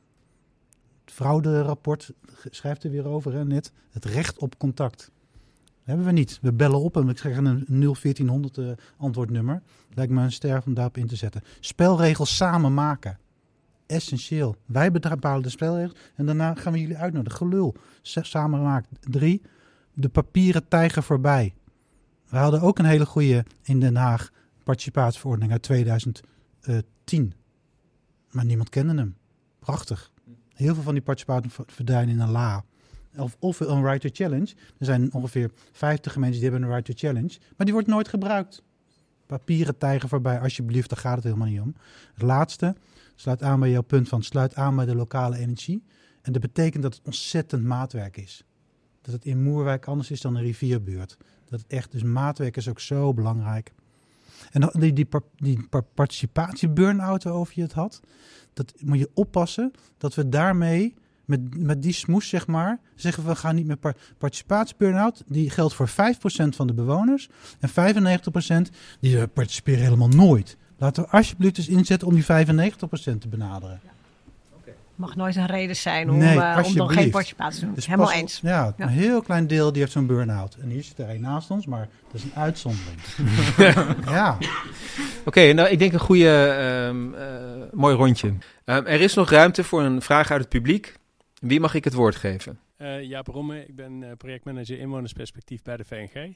Het frauderapport schrijft er weer over, hè, net. Het recht op contact. Dat hebben we niet. We bellen op en we krijgen een nul veertienhonderd uh, antwoordnummer. Lijkt me een ster om daarop in te zetten. Spelregels samen maken. Essentieel. Wij bepalen de spelregels en daarna gaan we jullie uitnodigen. Gelul. Samen maken. Drie, de papieren tijger voorbij. We hadden ook een hele goede in Den Haag participatieverordening uit tweeduizend tien. Maar niemand kende hem. Prachtig. Heel veel van die participaties verdwijnen in een la. Of, of een Right to Challenge. Er zijn ongeveer vijftig gemeentes die hebben een Right to Challenge. Maar die wordt nooit gebruikt. Papieren tijger voorbij, alsjeblieft. Daar gaat het helemaal niet om. Het laatste sluit aan bij jouw punt van sluit aan bij de lokale energie. En dat betekent dat het ontzettend maatwerk is. Dat het in Moerwijk anders is dan een rivierbuurt. Dat het echt, dus maatwerk is ook zo belangrijk. En die, die, die participatie burn-out waarover je het had, dat moet je oppassen dat we daarmee, met, met die smoes zeg maar, zeggen we gaan niet meer par- participatie burn-out. Die geldt voor vijf procent van de bewoners en vijfennegentig procent die participeren helemaal nooit. Laten we alsjeblieft eens inzetten om die vijfennegentig procent te benaderen. Mag nooit een reden zijn om, nee, uh, om dan geen participatie te doen. Dus helemaal pas, eens. Ja, ja, een heel klein deel die heeft zo'n burn-out. En hier zit er een naast ons, maar dat is een uitzondering. ja. Oké, okay, nou ik denk een goede, um, uh, mooi rondje. Um, er is nog ruimte voor een vraag uit het publiek. Wie mag ik het woord geven? Uh, Jaap Romme, ik ben uh, projectmanager inwonersperspectief bij de V N G.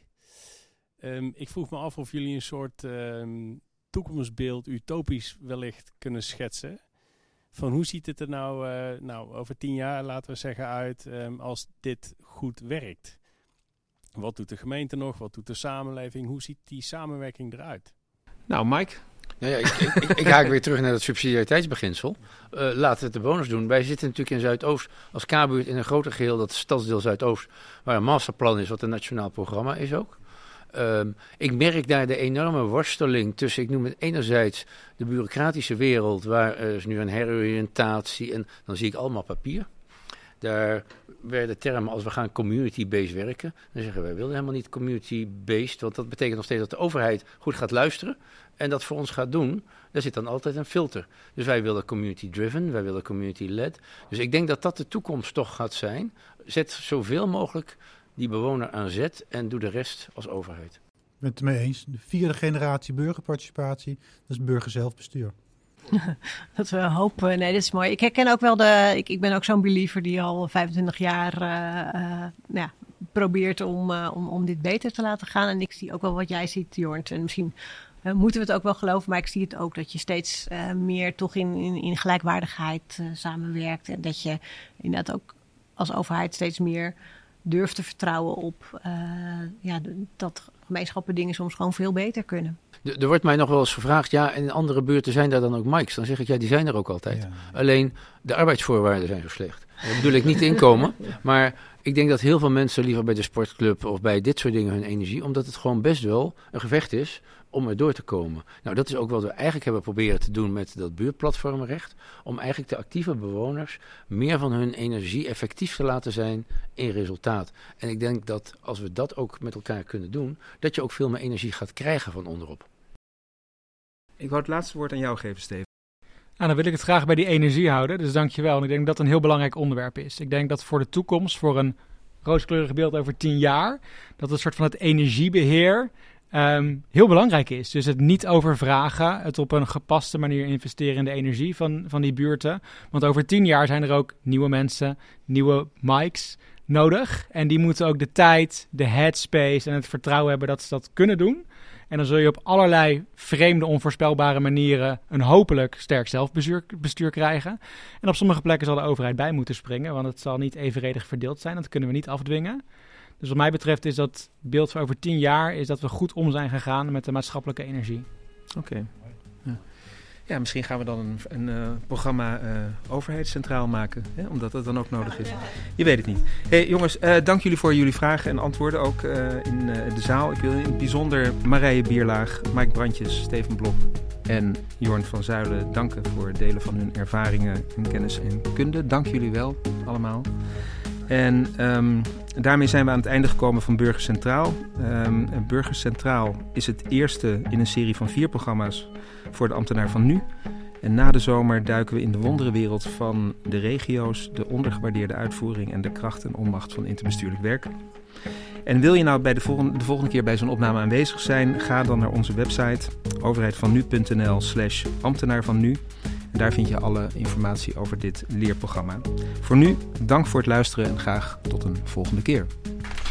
Um, ik vroeg me af of jullie een soort um, toekomstbeeld utopisch wellicht kunnen schetsen. Van hoe ziet het er nou, uh, nou over tien jaar, laten we zeggen, uit um, als dit goed werkt? Wat doet de gemeente nog? Wat doet de samenleving? Hoe ziet die samenwerking eruit? Nou, Mike? Nou ja, ik, ik, ik, ik haak weer terug naar het subsidiariteitsbeginsel. Uh, laten we het de bewoners doen. Wij zitten natuurlijk in Zuidoost als K-buurt in een groter geheel, dat stadsdeel Zuidoost, waar een masterplan is, wat een nationaal programma is ook. Um, ik merk daar de enorme worsteling tussen, ik noem het enerzijds de bureaucratische wereld, waar uh, is nu een heroriëntatie en dan zie ik allemaal papier. Daar werden termen als we gaan community-based werken. Dan zeggen wij willen helemaal niet community-based, want dat betekent nog steeds dat de overheid goed gaat luisteren en dat voor ons gaat doen. Daar zit dan altijd een filter. Dus wij willen community-driven, wij willen community-led. Dus ik denk dat dat de toekomst toch gaat zijn. Zet zoveel mogelijk die bewoner aan zet en doe de rest als overheid. Ik ben het ermee eens. De vierde generatie burgerparticipatie, dat is burgerzelfbestuur. Dat we hopen. Nee, dit is mooi. Ik herken ook wel de. Ik, ik ben ook zo'n believer die al vijfentwintig jaar uh, uh, nou ja, probeert om, uh, om, om dit beter te laten gaan. En ik zie ook wel wat jij ziet, Jornt. En misschien uh, moeten we het ook wel geloven, maar ik zie het ook dat je steeds uh, meer toch in, in, in gelijkwaardigheid uh, samenwerkt. En dat je inderdaad ook als overheid steeds meer durft te vertrouwen op uh, ja, de, dat gemeenschappen dingen soms gewoon veel beter kunnen. Er wordt mij nog wel eens gevraagd, ja, en in andere buurten zijn daar dan ook Mikes. Dan zeg ik, ja, die zijn er ook altijd. Ja. Alleen, de arbeidsvoorwaarden zijn zo slecht. Dat bedoel ik niet inkomen, maar ik denk dat heel veel mensen liever bij de sportclub of bij dit soort dingen hun energie, omdat het gewoon best wel een gevecht is om er door te komen. Nou, dat is ook wat we eigenlijk hebben proberen te doen met dat buurtplatformrecht, om eigenlijk de actieve bewoners meer van hun energie effectief te laten zijn in resultaat. En ik denk dat als we dat ook met elkaar kunnen doen, dat je ook veel meer energie gaat krijgen van onderop. Ik wou het laatste woord aan jou geven, Steven. Nou, dan wil ik het graag bij die energie houden, dus dankjewel. En ik denk dat dat een heel belangrijk onderwerp is. Ik denk dat voor de toekomst, voor een rooskleurig beeld over tien jaar, dat een soort van het energiebeheer um, heel belangrijk is. Dus het niet overvragen, het op een gepaste manier investeren in de energie van, van die buurten. Want over tien jaar zijn er ook nieuwe mensen, nieuwe Mikes nodig. En die moeten ook de tijd, de headspace en het vertrouwen hebben dat ze dat kunnen doen. En dan zul je op allerlei vreemde, onvoorspelbare manieren een hopelijk sterk zelfbestuur bestuur krijgen. En op sommige plekken zal de overheid bij moeten springen, want het zal niet evenredig verdeeld zijn. Dat kunnen we niet afdwingen. Dus wat mij betreft is dat beeld van over tien jaar is dat we goed om zijn gegaan met de maatschappelijke energie. Oké. Okay. Ja. Ja, misschien gaan we dan een, een uh, programma uh, overheid centraal maken, hè, omdat dat dan ook nodig is. Je weet het niet. Hey, jongens, uh, dank jullie voor jullie vragen en antwoorden ook uh, in uh, de zaal. Ik wil in het bijzonder Marije Bierlaag, Mike Brandjes, Steven Blok en Jorn van Zuilen danken voor het delen van hun ervaringen, hun kennis en kunde. Dank jullie wel allemaal. En um, daarmee zijn we aan het einde gekomen van Burger Centraal. Um, Burger Centraal is het eerste in een serie van vier programma's voor de ambtenaar van nu. En na de zomer duiken we in de wonderenwereld van de regio's, de ondergewaardeerde uitvoering en de kracht en onmacht van interbestuurlijk werken. En wil je nou bij de volgende, de volgende keer bij zo'n opname aanwezig zijn, ga dan naar onze website overheidvannu.nl slash ambtenaar van nu. En daar vind je alle informatie over dit leerprogramma. Voor nu, dank voor het luisteren en graag tot een volgende keer.